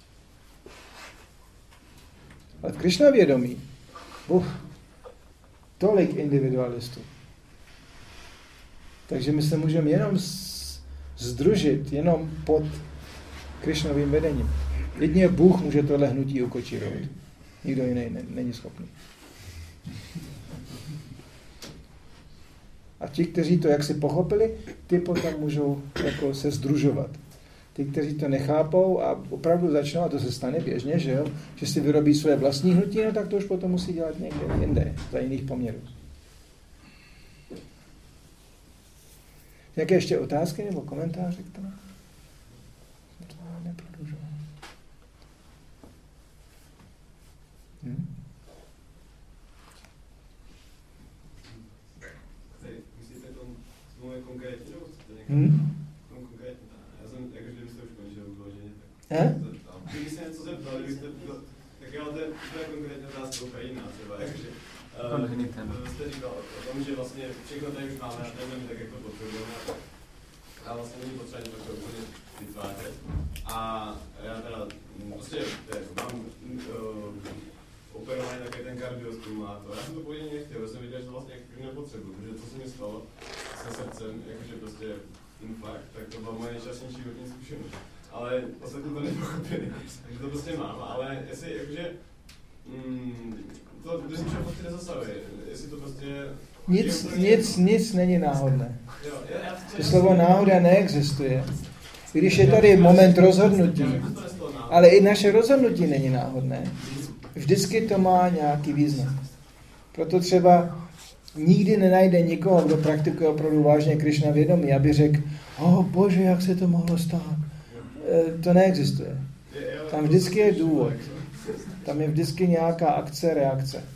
Ale v Krishna vědomí, Bůh, tolik individualistů. Takže my se můžeme jenom združit, jenom pod Krishnovým vedením. Jedině Bůh může tohle hnutí ukočírovat. Nikdo jiný není schopný. A ti, kteří to jaksi pochopili, ty potom můžou jako se združovat. Ty, kteří to nechápou a opravdu začnou, a to se stane běžně, že jo, že si vyrobí své vlastní hnutí, no tak to už potom musí dělat někde jinde, za jiných poměrů. Jaké ještě otázky nebo komentáře k tomu? Neprodlužuji. Hm? Myslíte to mluví konkrétně, nebo chcete někdo? Hm? Konkrétně, já jsem, jakože kdybyste už končil vyloženě, tak Eh? kdyby se něco zeptal, kdybyste, tak já to je konkrétně otázka Ukrajina třeba, jakože uh, jste říkal o tom, že vlastně všechno tady už máme a tady tak jako potřebujeme a vlastně není potřeba něco to úplně vytvářet. A já teda prostě mám uh, operovaný také ten kardiostimulátor. Já jsem to původně nechtěl, já jsem viděl, že to vlastně jako nepotřebuji, protože to se mi stalo se srdcem, jakože prostě infarkt, tak to byla moje nejčastnější životní zkušenost. Ale ostatní to nepochopili, takže to prostě mám, ale jestli jakože mm, to, když jsem šel prostě nezasahuje, jestli to prostě... Nic, úplně... nic, nic není náhodné. Jo, já, já to slovo náhoda neexistuje. Když je tady moment rozhodnutí, ale i naše rozhodnutí není náhodné. Vždycky to má nějaký význam. Proto třeba nikdy nenajde nikoho, kdo praktikuje opravdu vážně Krishna vědomí, aby řekl, oh bože, jak se to mohlo stát. E, to neexistuje. Tam vždycky je důvod. Tam je vždycky nějaká akce, reakce.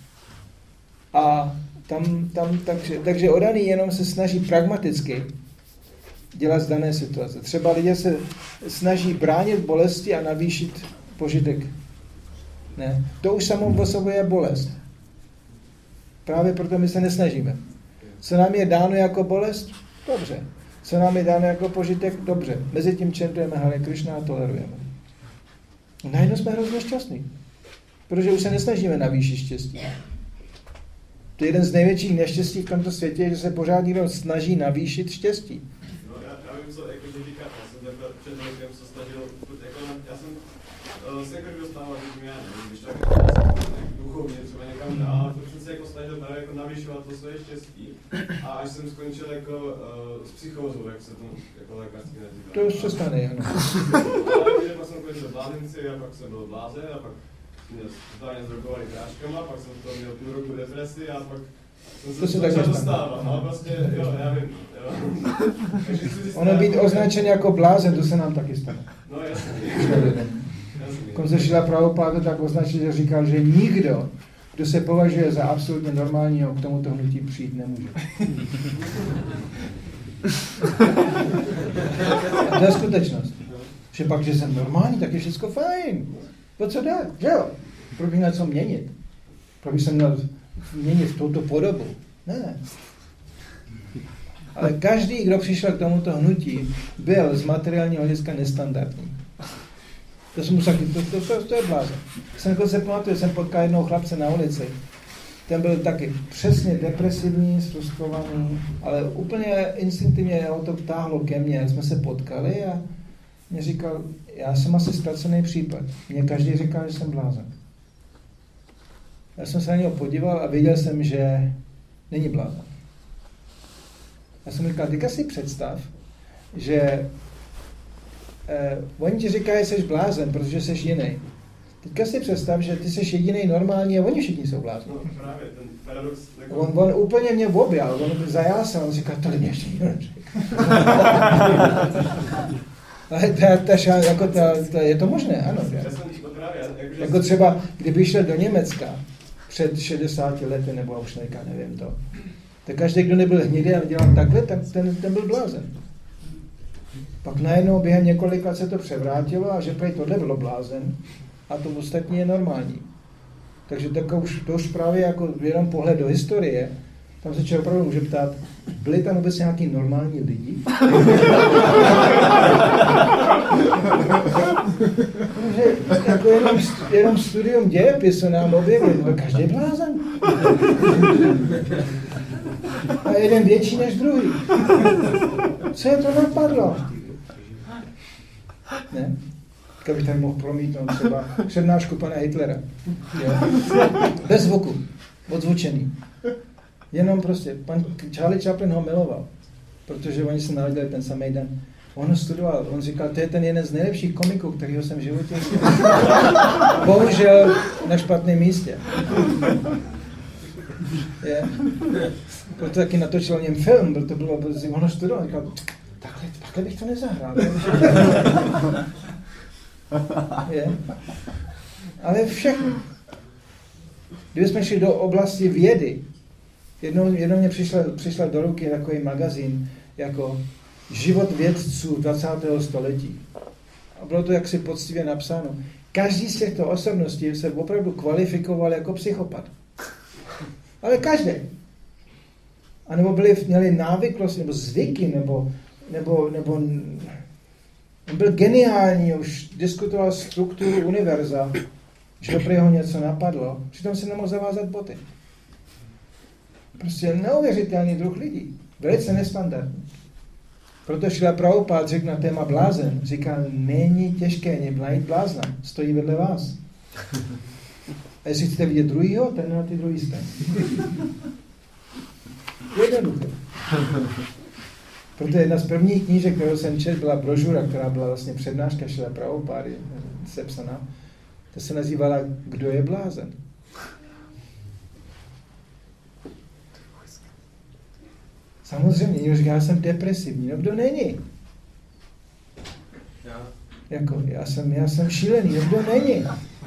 A tam, tam takže, takže odaný jenom se snaží pragmaticky dělat z dané situace. Třeba lidé se snaží bránit bolesti a navýšit požitek. Ne, to už samou o sobě je bolest. Právě proto my se nesnažíme. Co nám je dáno jako bolest? Dobře. Co nám je dáno jako požitek? Dobře. Mezi tím čentujeme Hare Krishna a tolerujeme. Najednou jsme hrozně šťastní. Protože už se nesnažíme navýšit štěstí. To je jeden z největších neštěstí v tomto světě, že se pořád někdo snaží navýšit štěstí. No, já, já vím, co jakože říkáte. Já jsem takhle před rokem se snažil, jako, já jsem uh, se jako dostával, že já nevím, když tak duchovně třeba někam dál, ale to jsem se jako snažil právě jako navyšovat to své štěstí. A až jsem skončil jako uh, s psychózou, jak se to jako lékařsky nazývá. To už se stane, ano. Ale pak jsem končil blázenci a pak jsem byl blázen a pak mě zdárně zdrogovali práškama, pak jsem to měl půl roku depresi a pak jsem se začal dostávat. No prostě, jo, já vím, jo. Ono být označen jako blázen, to se nám taky stane. No jasně. Konce Šrila Prabhupáda tak označil, že říkal, že nikdo, kdo se považuje za absolutně normálního, k tomuto hnutí přijít nemůže. To je skutečnost. Že pak, že jsem normální, tak je všechno fajn. To co jde, že jo? Proč bych něco měnit? Proč bych se měl měnit touto podobu? Ne. Ale každý, kdo přišel k tomuto hnutí, byl z materiálního hlediska nestandardní. To jsem musel, to, to, to, to je blázen. Jsem se pamatuju, jsem potkal jednou chlapce na ulici. Ten byl taky přesně depresivní, frustrovaný, ale úplně instinktivně ho to táhlo ke mně. Jsme se potkali a mě říkal, já jsem asi ztracený případ. Mně každý říkal, že jsem blázen. Já jsem se na něho podíval a viděl jsem, že není blázen. Já jsem říkal, teďka si představ, že eh, oni ti říkají, že jsi blázen, protože jsi jiný. Teďka si představ, že ty jsi jediný normální a oni všichni jsou blázni. No, právě ten paradox. Jako... On, on úplně mě objal, on by zajásal, on říkal, tohle mě ještě nikdo neřekl. Ale ta, ta, ta, jako ta, ta, je to možné, ano. Jako třeba, kdyby šel do Německa před šedesáti lety, nebo už nejka, nevím to, tak každý, kdo nebyl hnědý a dělal takhle, tak ten, ten byl blázen. Pak najednou během několik let se to převrátilo a že prej tohle bylo blázen a to ostatní je normální. Takže to už, to už právě jako jenom pohled do historie, tam se člověk opravdu může ptát, byli tam vůbec nějaký normální lidi? Protože jako jenom, jenom studium dějepisu nám objevil, každý je blázen. A jeden větší než druhý. Co je to napadlo? Ne? Tak bych tady mohl promítnout třeba přednášku pana Hitlera. Jo? Bez zvuku, odzvučený. Jenom prostě, pan Charlie Chaplin ho miloval, protože oni se narodili ten samý den. On ho studoval, on říkal, to je ten jeden z nejlepších komiků, kterýho jsem v životě viděl. Bohužel na špatném místě. Je. Proto taky natočil o něm film, byl to bylo, on ho studoval, říkal, takhle, takhle bych to nezahrál. Je. Ale všechno. Kdybychom šli do oblasti vědy, jednou, jednou mě přišla, přišla do ruky takový magazín jako Život vědců dvacátého století. A bylo to jaksi poctivě napsáno. Každý z těchto osobností se opravdu kvalifikoval jako psychopat. Ale každý. A nebo byli, měli návyklosti, nebo zvyky, nebo, nebo, nebo byl geniální, už diskutoval strukturu univerza, že to pro jeho něco napadlo, přitom se nemohl zavázat boty. Prostě neuvěřitelný druh lidí, velice nestandardní. Proto Šrila Prabhupád řekl na téma blázen, říká, není těžké najít blázna, stojí vedle vás. A jestli chcete vidět druhýho, ten na ty druhý straně. Jednoduché. Proto jedna z prvních knížek, kterou jsem četl, byla brožura, která byla vlastně přednáška Šrila Prabhupády sepsaná. To se nazývala Kdo je blázen? Samozřejmě, někdo říká, já jsem depresivní. No kdo není? Já. Jako, já jsem, já jsem šílený. No kdo není?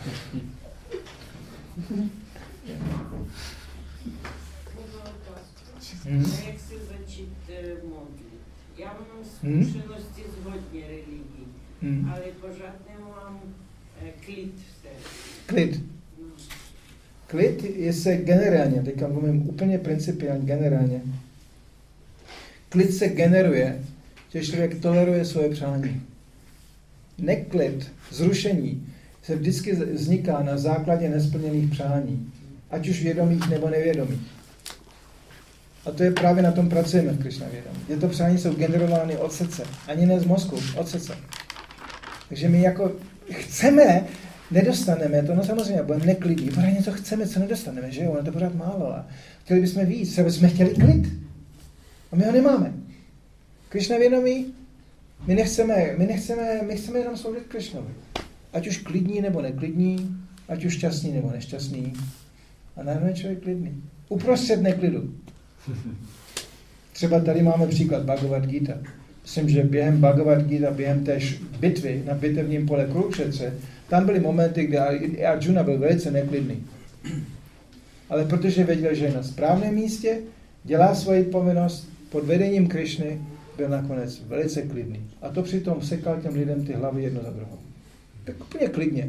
Hmm. Jak se začít modlit? Já mám zkušenosti hmm? z hodně religií, hmm. ale pořád nemám klid v srdci. Klid. No. Klid je se generálně, teďka mluvím úplně principiálně, generálně. Klid se generuje, že člověk toleruje svoje přání. Neklid, zrušení, se vždycky vzniká na základě nesplněných přání, ať už vědomých nebo nevědomých. A to je právě na tom pracujeme v Krishna vědomí. Tyto přání jsou generovány od srdce, ani ne z mozku, od srdce. Takže my jako chceme, nedostaneme to, no samozřejmě, budeme neklidní, pořád něco chceme, co nedostaneme, že jo, ono to pořád málo a chtěli bychom víc, třeba bychom chtěli klid. A my ho nemáme. Krishna vědomí, my nechceme, my nechceme, my chceme jenom sloužit Krishnovi. Ať už klidní nebo neklidní, ať už šťastný nebo nešťastný. A najednou je člověk klidný. Uprostřed neklidu. Třeba tady máme příklad Bhagavad Gita. Myslím, že během Bhagavad Gita, během té bitvy na bitevním pole Kurukshetre, tam byly momenty, kdy Arjuna byl velice neklidný. Ale protože věděl, že je na správném místě, dělá svoji povinnost, pod vedením Krišny byl nakonec velice klidný. A to přitom sekal těm lidem ty hlavy jedno za druhou. Tak úplně klidně.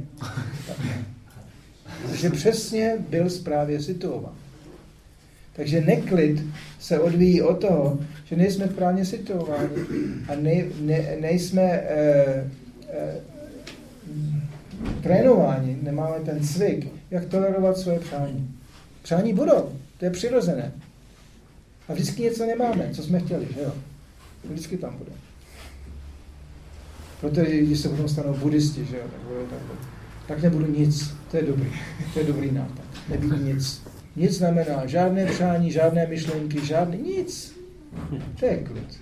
Takže přesně byl správně situován. Takže neklid se odvíjí od toho, že nejsme správně situováni a ne, ne, nejsme eh, eh, trénováni, nemáme ten cvik, jak tolerovat svoje přání. Přání budou, to je přirozené. A vždycky něco nemáme, co jsme chtěli, že jo? Vždycky tam bude. Proto, když se potom stanou buddhisti, že jo, tak budou tak tak nebudu nic. To je dobrý. To je dobrý nápad. Nebýt nic. Nic znamená žádné přání, žádné myšlenky, žádné nic. To je klid.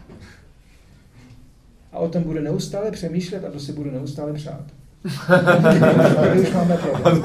A o tom bude neustále přemýšlet a to si bude neustále přát. Tady už máme problém.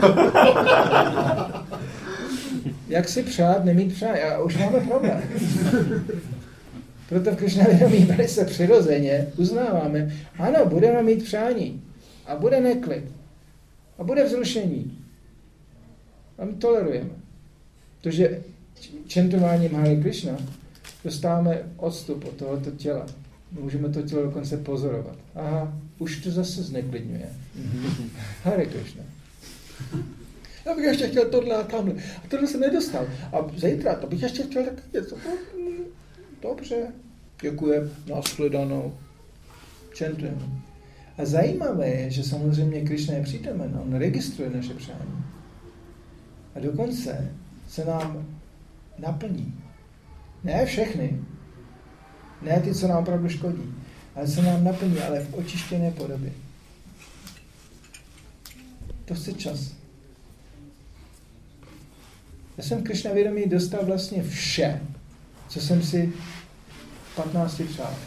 Jak si přát, nemít přání? A už máme problém. Proto v Krišnavědomí velice přirozeně uznáváme, ano, budeme mít přání a bude neklid a bude vzrušení. A my tolerujeme. Protože čentováním Hare Krishna dostáváme odstup od tohoto těla. Můžeme to tělo dokonce pozorovat. Aha, už to zase zneklidňuje. Hare Krishna. Já bych ještě chtěl tohle a tamhle. A tohle jsem nedostal. A zítra to bych ještě chtěl taky něco. Dobře. Děkujem. Nashledanou. Čentujeme. A zajímavé je, že samozřejmě Krishna je přítomen. On registruje naše přání. A dokonce se nám naplní. Ne všechny. Ne ty, co nám opravdu škodí. Ale se nám naplní, ale v očištěné podobě. To chce čas. Já jsem v Krišna vědomí dostal vlastně vše, co jsem si v patnácti přál.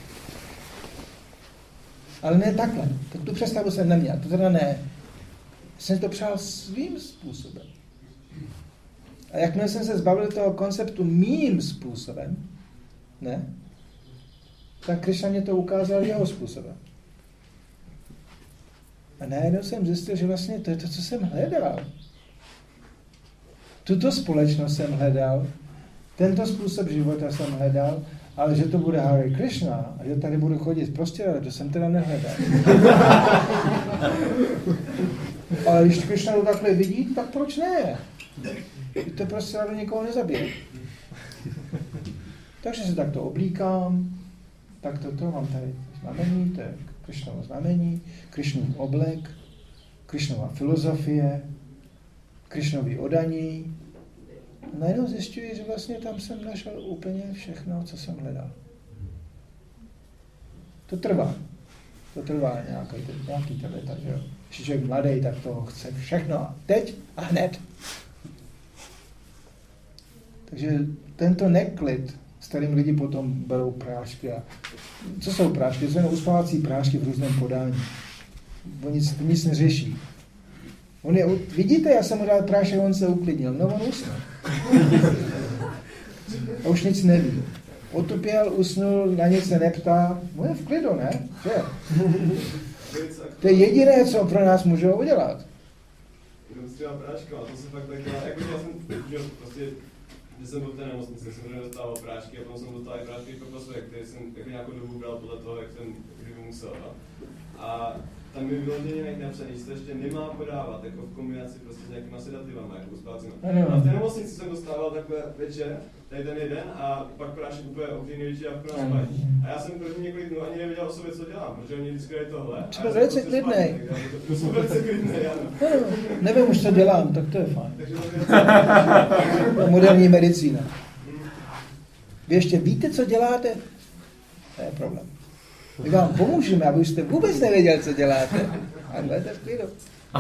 Ale ne takhle. Tu představu jsem neměl. To teda ne. Jsem to přál svým způsobem. A jakmile jsem se zbavil toho konceptu mým způsobem, ne, tak Krišna mě to ukázal jeho způsobem. A najednou jsem zjistil, že vlastně to je to, co jsem hledal. Tuto společnost jsem hledal, tento způsob života jsem hledal, ale že to bude Hare Krishna a že tady budu chodit prostě, ale to jsem teda nehledal. Ale když Krishna to takhle vidí, tak proč ne? To prostě ale nikoho nezabije. Takže se takto oblíkám, tak to mám tady znamení, to je Krishnovo znamení, Krishnův oblek, Krishnova filozofie, Krishnový odaní. A najednou zjišťuji, že vlastně tam jsem našel úplně všechno, co jsem hledal. To trvá. To trvá nějaký, nějaký teleta, že jo. Když člověk mladý, tak to chce všechno. Teď a hned. Takže tento neklid, s kterým lidi potom berou prášky. A co jsou prášky? To jsou jenom uspávací prášky v různém podání. On nic, nic neřeší. On je, vidíte, já jsem mu dal prášek, on se uklidnil. No, on usnul. A už nic neví. Otupěl, usnul, na nic se neptá. No je v klidu, ne? Že? To je jediné, co pro nás můžou udělat. Jenom s těma práškama, to se fakt tak dělá. Jako já jsem, že prostě, když jsem byl v té nemocnici, jsem nedostával prášky a potom jsem dostal i prášky pro posledek, které jsem jako nějakou dobu bral podle toho, jak jsem kdyby musel. A tam mi vyloženě nějak napsaný, že se ještě nemá podávat, jako v kombinaci prostě s nějakýma sedativama, jako uspácíma. A v té nemocnici jsem dostával takhle večer, tady ten jeden, a pak prášek úplně obří největší a pro nás spaní. A já jsem první několik dnů ani nevěděl o sobě, co dělám, protože oni vždycky dají tohle. Třeba velice klidnej. To jsou velice klidnej, ano. No, nevím už, co dělám, tak to je fajn. To je moderní medicína. Vy ještě víte, co děláte? To je problém. My vám pomůžeme, abyste vůbec nevěděli, co děláte. A budete v klidu.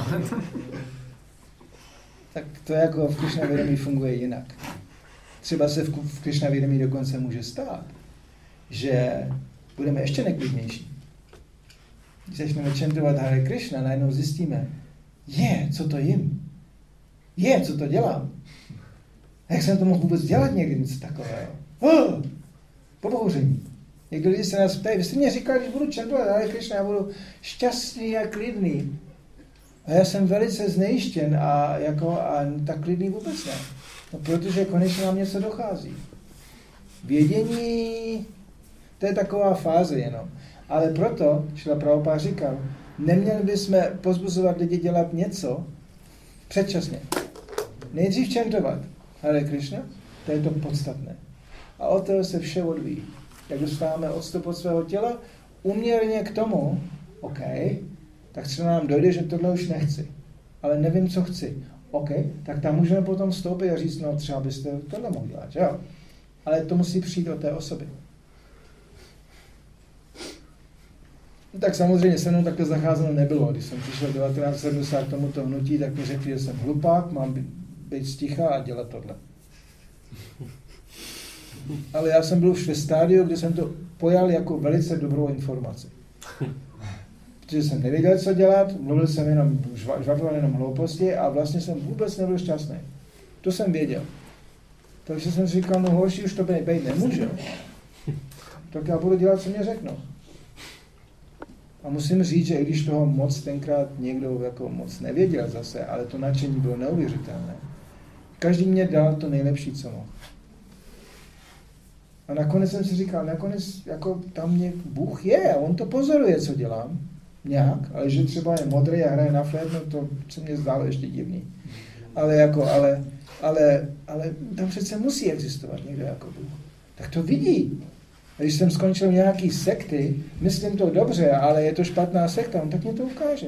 Tak to jako v Krišna vědomí funguje jinak. Třeba se v Krišna vědomí dokonce může stát, že budeme ještě neklidnější. Když začneme čentovat Hare Krishna, najednou zjistíme, je, co to jim? Je, co to dělám? A jak jsem to mohl vůbec dělat někdy něco takového? Oh, pobouření. Někdo lidi se nás ptají, vy jste mě říkali, že budu čentovat Hare Krishna, já budu šťastný a klidný. A já jsem velice znejištěn a, jako, a tak klidný vůbec ne. No, protože konečně nám něco dochází. Vědění, to je taková fáze jenom. Ale proto, Šrila Prabhupáda říkal, neměli bychom pozbuzovat lidi dělat něco předčasně. Nejdřív čentovat Hare Krishna, to je to podstatné. A od toho se vše odvíjí. Jak dostáváme odstup od svého těla, uměrně k tomu, OK, tak třeba nám dojde, že tohle už nechci. Ale nevím, co chci. OK, tak tam můžeme potom vstoupit a říct, no třeba byste tohle mohli dělat, že jo? Ale to musí přijít od té osoby. No, tak samozřejmě se mnou takhle zacházeno nebylo. Když jsem přišel devatenáct set sedmdesát k tomuto hnutí, tak mi řekli, že jsem hlupák, mám být sticha a dělat tohle. Ale já jsem byl už ve stádiu, kde jsem to pojal jako velice dobrou informaci. Protože jsem nevěděl, co dělat, mluvil jsem jenom, žvatoval jenom hlouposti a vlastně jsem vůbec nebyl šťastný. To jsem věděl. Takže jsem si říkal, no horší už to být nemůže. Tak já budu dělat, co mě řeknou. A musím říct, že i když toho moc tenkrát někdo jako moc nevěděl zase, ale to nadšení bylo neuvěřitelné. Každý mě dal to nejlepší, co mohl. A nakonec jsem si říkal, nakonec jako tam mě Bůh je, on to pozoruje, co dělám, nějak, ale že třeba je modrý a hraje na flétnu, to se mě zdálo ještě divný. Ale jako, ale, ale, ale tam přece musí existovat někdo jako Bůh. Tak to vidí. A když jsem skončil nějaký sekty, myslím to dobře, ale je to špatná sekta, on tak mě to ukáže.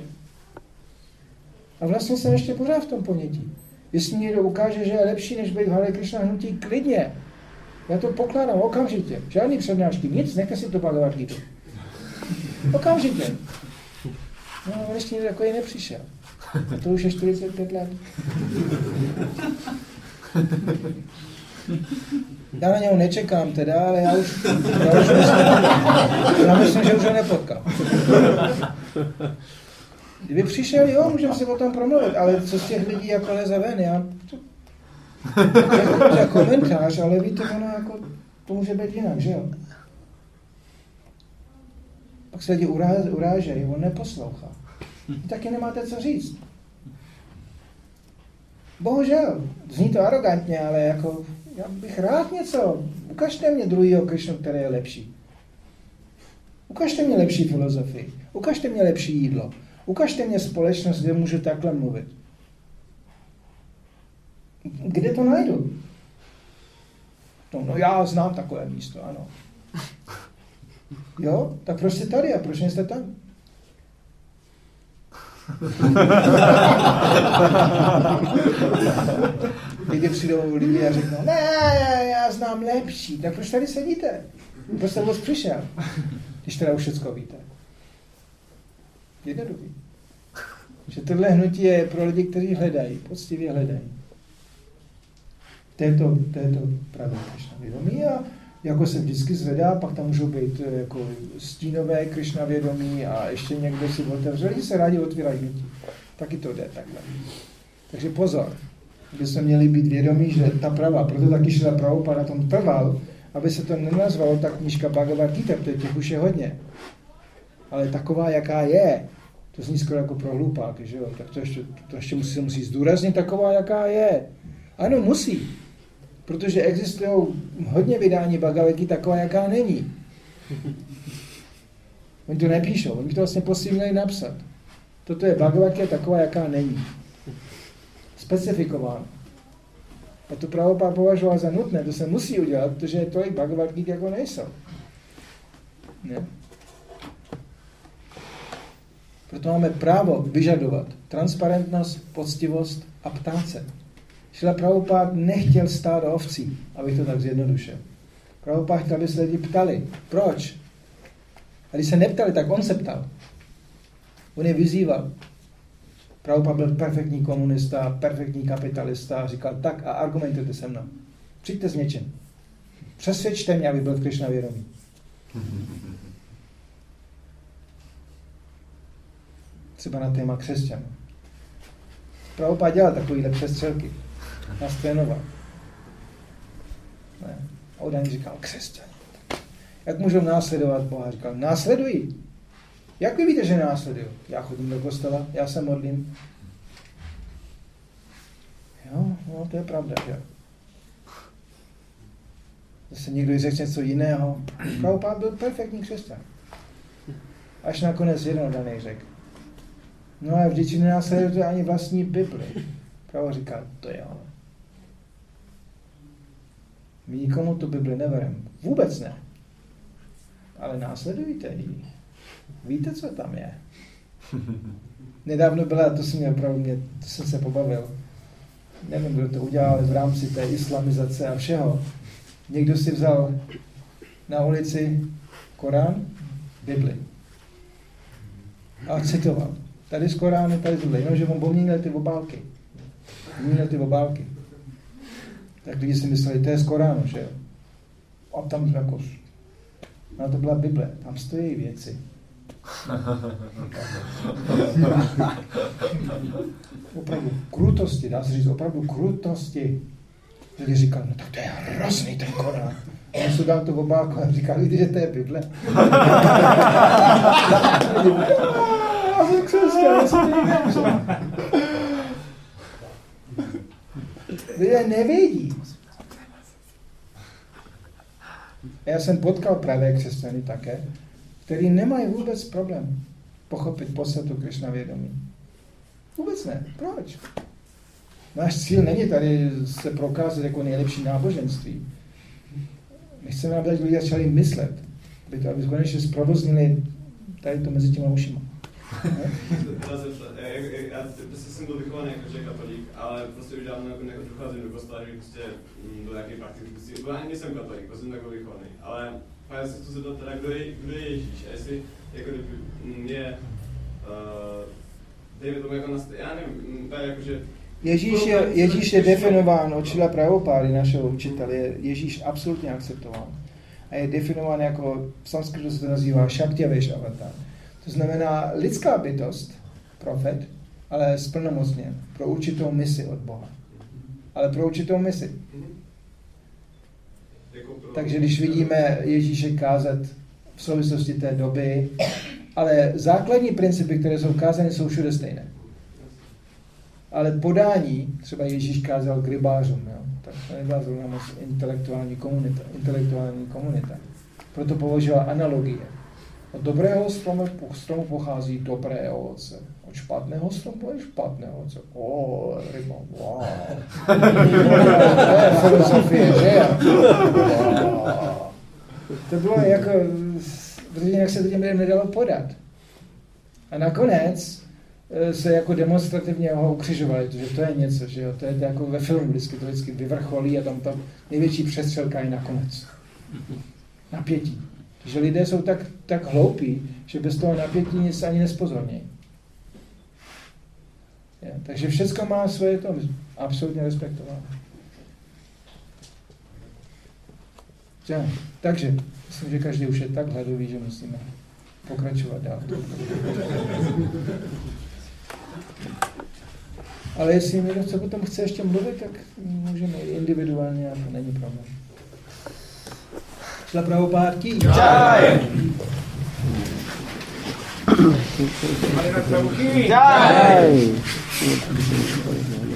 A vlastně jsem ještě pořád v tom ponětí. Jestli někdo ukáže, že je lepší, než být v Hare Krishna hnutí, klidně. Já to pokládám okamžitě. Žádný přednášky, nic, nechte si to Bhagavad Gita. Okamžitě. No, on ještě někdo takový nepřišel. A to už je čtyřicet pět let. Já na něho nečekám teda, ale já už, já už myslím, já myslím, že už ho nepotkám. Kdyby přišel, jo, můžeme si o tom promluvit, ale co z těch lidí jako leze ven, já to, to komentář, ale víte, ono jako, to může být jinak, že jo? Pak se lidi urážejí, on neposlouchá. Taky nemáte co říct. Bohužel, zní to arrogantně, ale jako, já bych rád něco. Ukažte mě druhýho Krishnu, který je lepší. Ukažte mě lepší filozofii. Ukažte mě lepší jídlo. Ukažte mě společnost, kde můžu takhle mluvit. Kde to najdu? No, no já znám takové místo, ano. Jo? Tak proč jste tady a proč nejste tam? Někdy přijdou lidi a řeknou, ne, já znám lepší, tak proč tady sedíte? Proč jste vůbec přišel? Když teda už všecko víte. Jednoduchý. Že tohle hnutí je pro lidi, kteří hledají, poctivě hledají. To je to, to, je to pravé Krishna vědomí a jako se vždycky zvedá, pak tam můžou být jako stínové Krishna vědomí a ještě někdo si otevře. Lidi se rádi otvírají hnutí. Taky to jde takhle. Takže pozor, byste měli být vědomí, že ta pravá, proto taky Šrila Prabhupada na tom trval, aby se to nenazvalo ta knížka Bhagavad Gita, protože těch už je hodně. Ale taková, jaká je, to zní skoro jako pro hlupáky, že jo? Tak to ještě, to ještě musí, musí zdůraznit taková, jaká je. Ano, musí. Protože existují hodně vydání Bhagavad Gita taková, jaká není. Oni to nepíšou, oni to vlastně posílili napsat. Toto je Bhagavad Gita taková, jaká není. Specifikováno. A to Prabhupada považoval za nutné, to se musí udělat, protože je tolik Bhagavad Gita jako nejsou. Ne? Proto máme právo vyžadovat transparentnost, poctivost a ptát se. Šrila Prabhupada nechtěl stát ovcí, abych to tak zjednodušil. Prabhupada chtěl, aby se lidi ptali. Proč? A když se neptali, tak on se ptal. On je vyzýval. Prabhupada byl perfektní komunista, perfektní kapitalista, říkal tak a argumentujte se mnou. Přijďte s něčím. Přesvědčte mě, aby byl v Krishna vědomí. Třeba na téma křesťanů. Prabhupada dělal takovýhle přestřelky. Nás trénoval. Ne. A on říkal, křesťané. Jak můžou následovat Boha? Říkal, následují. Jak vy víte, že následují? Já chodím do kostela, já se modlím. Jo, no to je pravda, že? Zase někdo řekne něco jiného. Prabhupada byl perfektní křesťan. Až nakonec jednou daný řekl. No a vždyť nenásledujete ani vlastní Bibli. Prabhupada říká, to je ono. My nikomu tu Bibli nebereme. Vůbec ne. Ale následujte ji. Víte, co tam je? Nedávno byla, to jsem mě opravdu, mě, to jsem se pobavil. Nevím, kdo to udělal, ale v rámci té islamizace a všeho. Někdo si vzal na ulici Korán, Bibli. A citoval. Tady z Koránu, tady tohle, jenomže on poměnil ty obálky. Poměnil ty obálky. Tak lidi si mysleli, to je z Koránu, že jo? A tam jako, no to byla Bible, tam stojí věci. Opravdu krutosti, dá se říct, opravdu krutosti. Lidi říkali, no tak to je hrozný ten Korán. A on se dal tu obálku a říkal, víte, že to je Bible. Lidé nevědí. Já jsem potkal právě křesťany také, který nemají vůbec problém pochopit podstatu Krišna vědomí. Vůbec ne. Proč? Náš cíl není tady se prokázat jako nejlepší náboženství. My chceme, aby lidé začali myslet, aby to, aby konečně zprovoznili tady to mezi těma ušima. Já prostě jsem byl vychovaný jako že katolík, ale prostě už dávno jako docházím do kostela, že prostě do nějaké praktiky, prostě, ani nejsem katolík, prostě jsem tak byl vychovaný, ale já se chci zeptat teda, kdo je, kdo je Ježíš, a jestli jako je, uh, dejme tomu jako na, já nevím, tady jakože Ježíš je, Ježíš je definován od Šrila Prabhupády, našeho učitele, je Ježíš absolutně akceptován. A je definován jako, v sanskritu se to nazývá Shaktiavesh avatar. To znamená lidská bytost, profet, ale splnomocněn pro určitou misi od Boha. Ale pro určitou misi. Takže když vidíme Ježíše kázat v souvislosti té doby, ale základní principy, které jsou kázány, jsou všude stejné. Ale podání, třeba Ježíš kázal k rybářům, jo? Tak to nebyla zrovna moc intelektuální komunita, intelektuální komunita. Proto používal analogie. Od dobrého stromu, stromu pochází dobré ovoce. Od špatného stromu je špatné ovoce. O, ryba, wow. To je filozofie, že jo? Wow. To bylo jako, protože jinak se to těm lidem nedalo podat. A nakonec se jako demonstrativně ho ukřižovali, protože to je něco, že jo? To je to jako ve filmu, vždycky to vždycky vyvrcholí a tam ta největší přestřelka je nakonec. Napětí. Že lidé jsou tak, tak hloupí, že bez toho napětí nic ani nespozornějí. Je, takže všechno má svoje to, absolutně respektováno. Ja, takže, myslím, že každý už je tak hladový, že musíme pokračovat dál. Ale jestli někdo co potom chce ještě mluvit, tak můžeme individuálně a to není problém. Šla Prabhupád ki jaj! Jaj!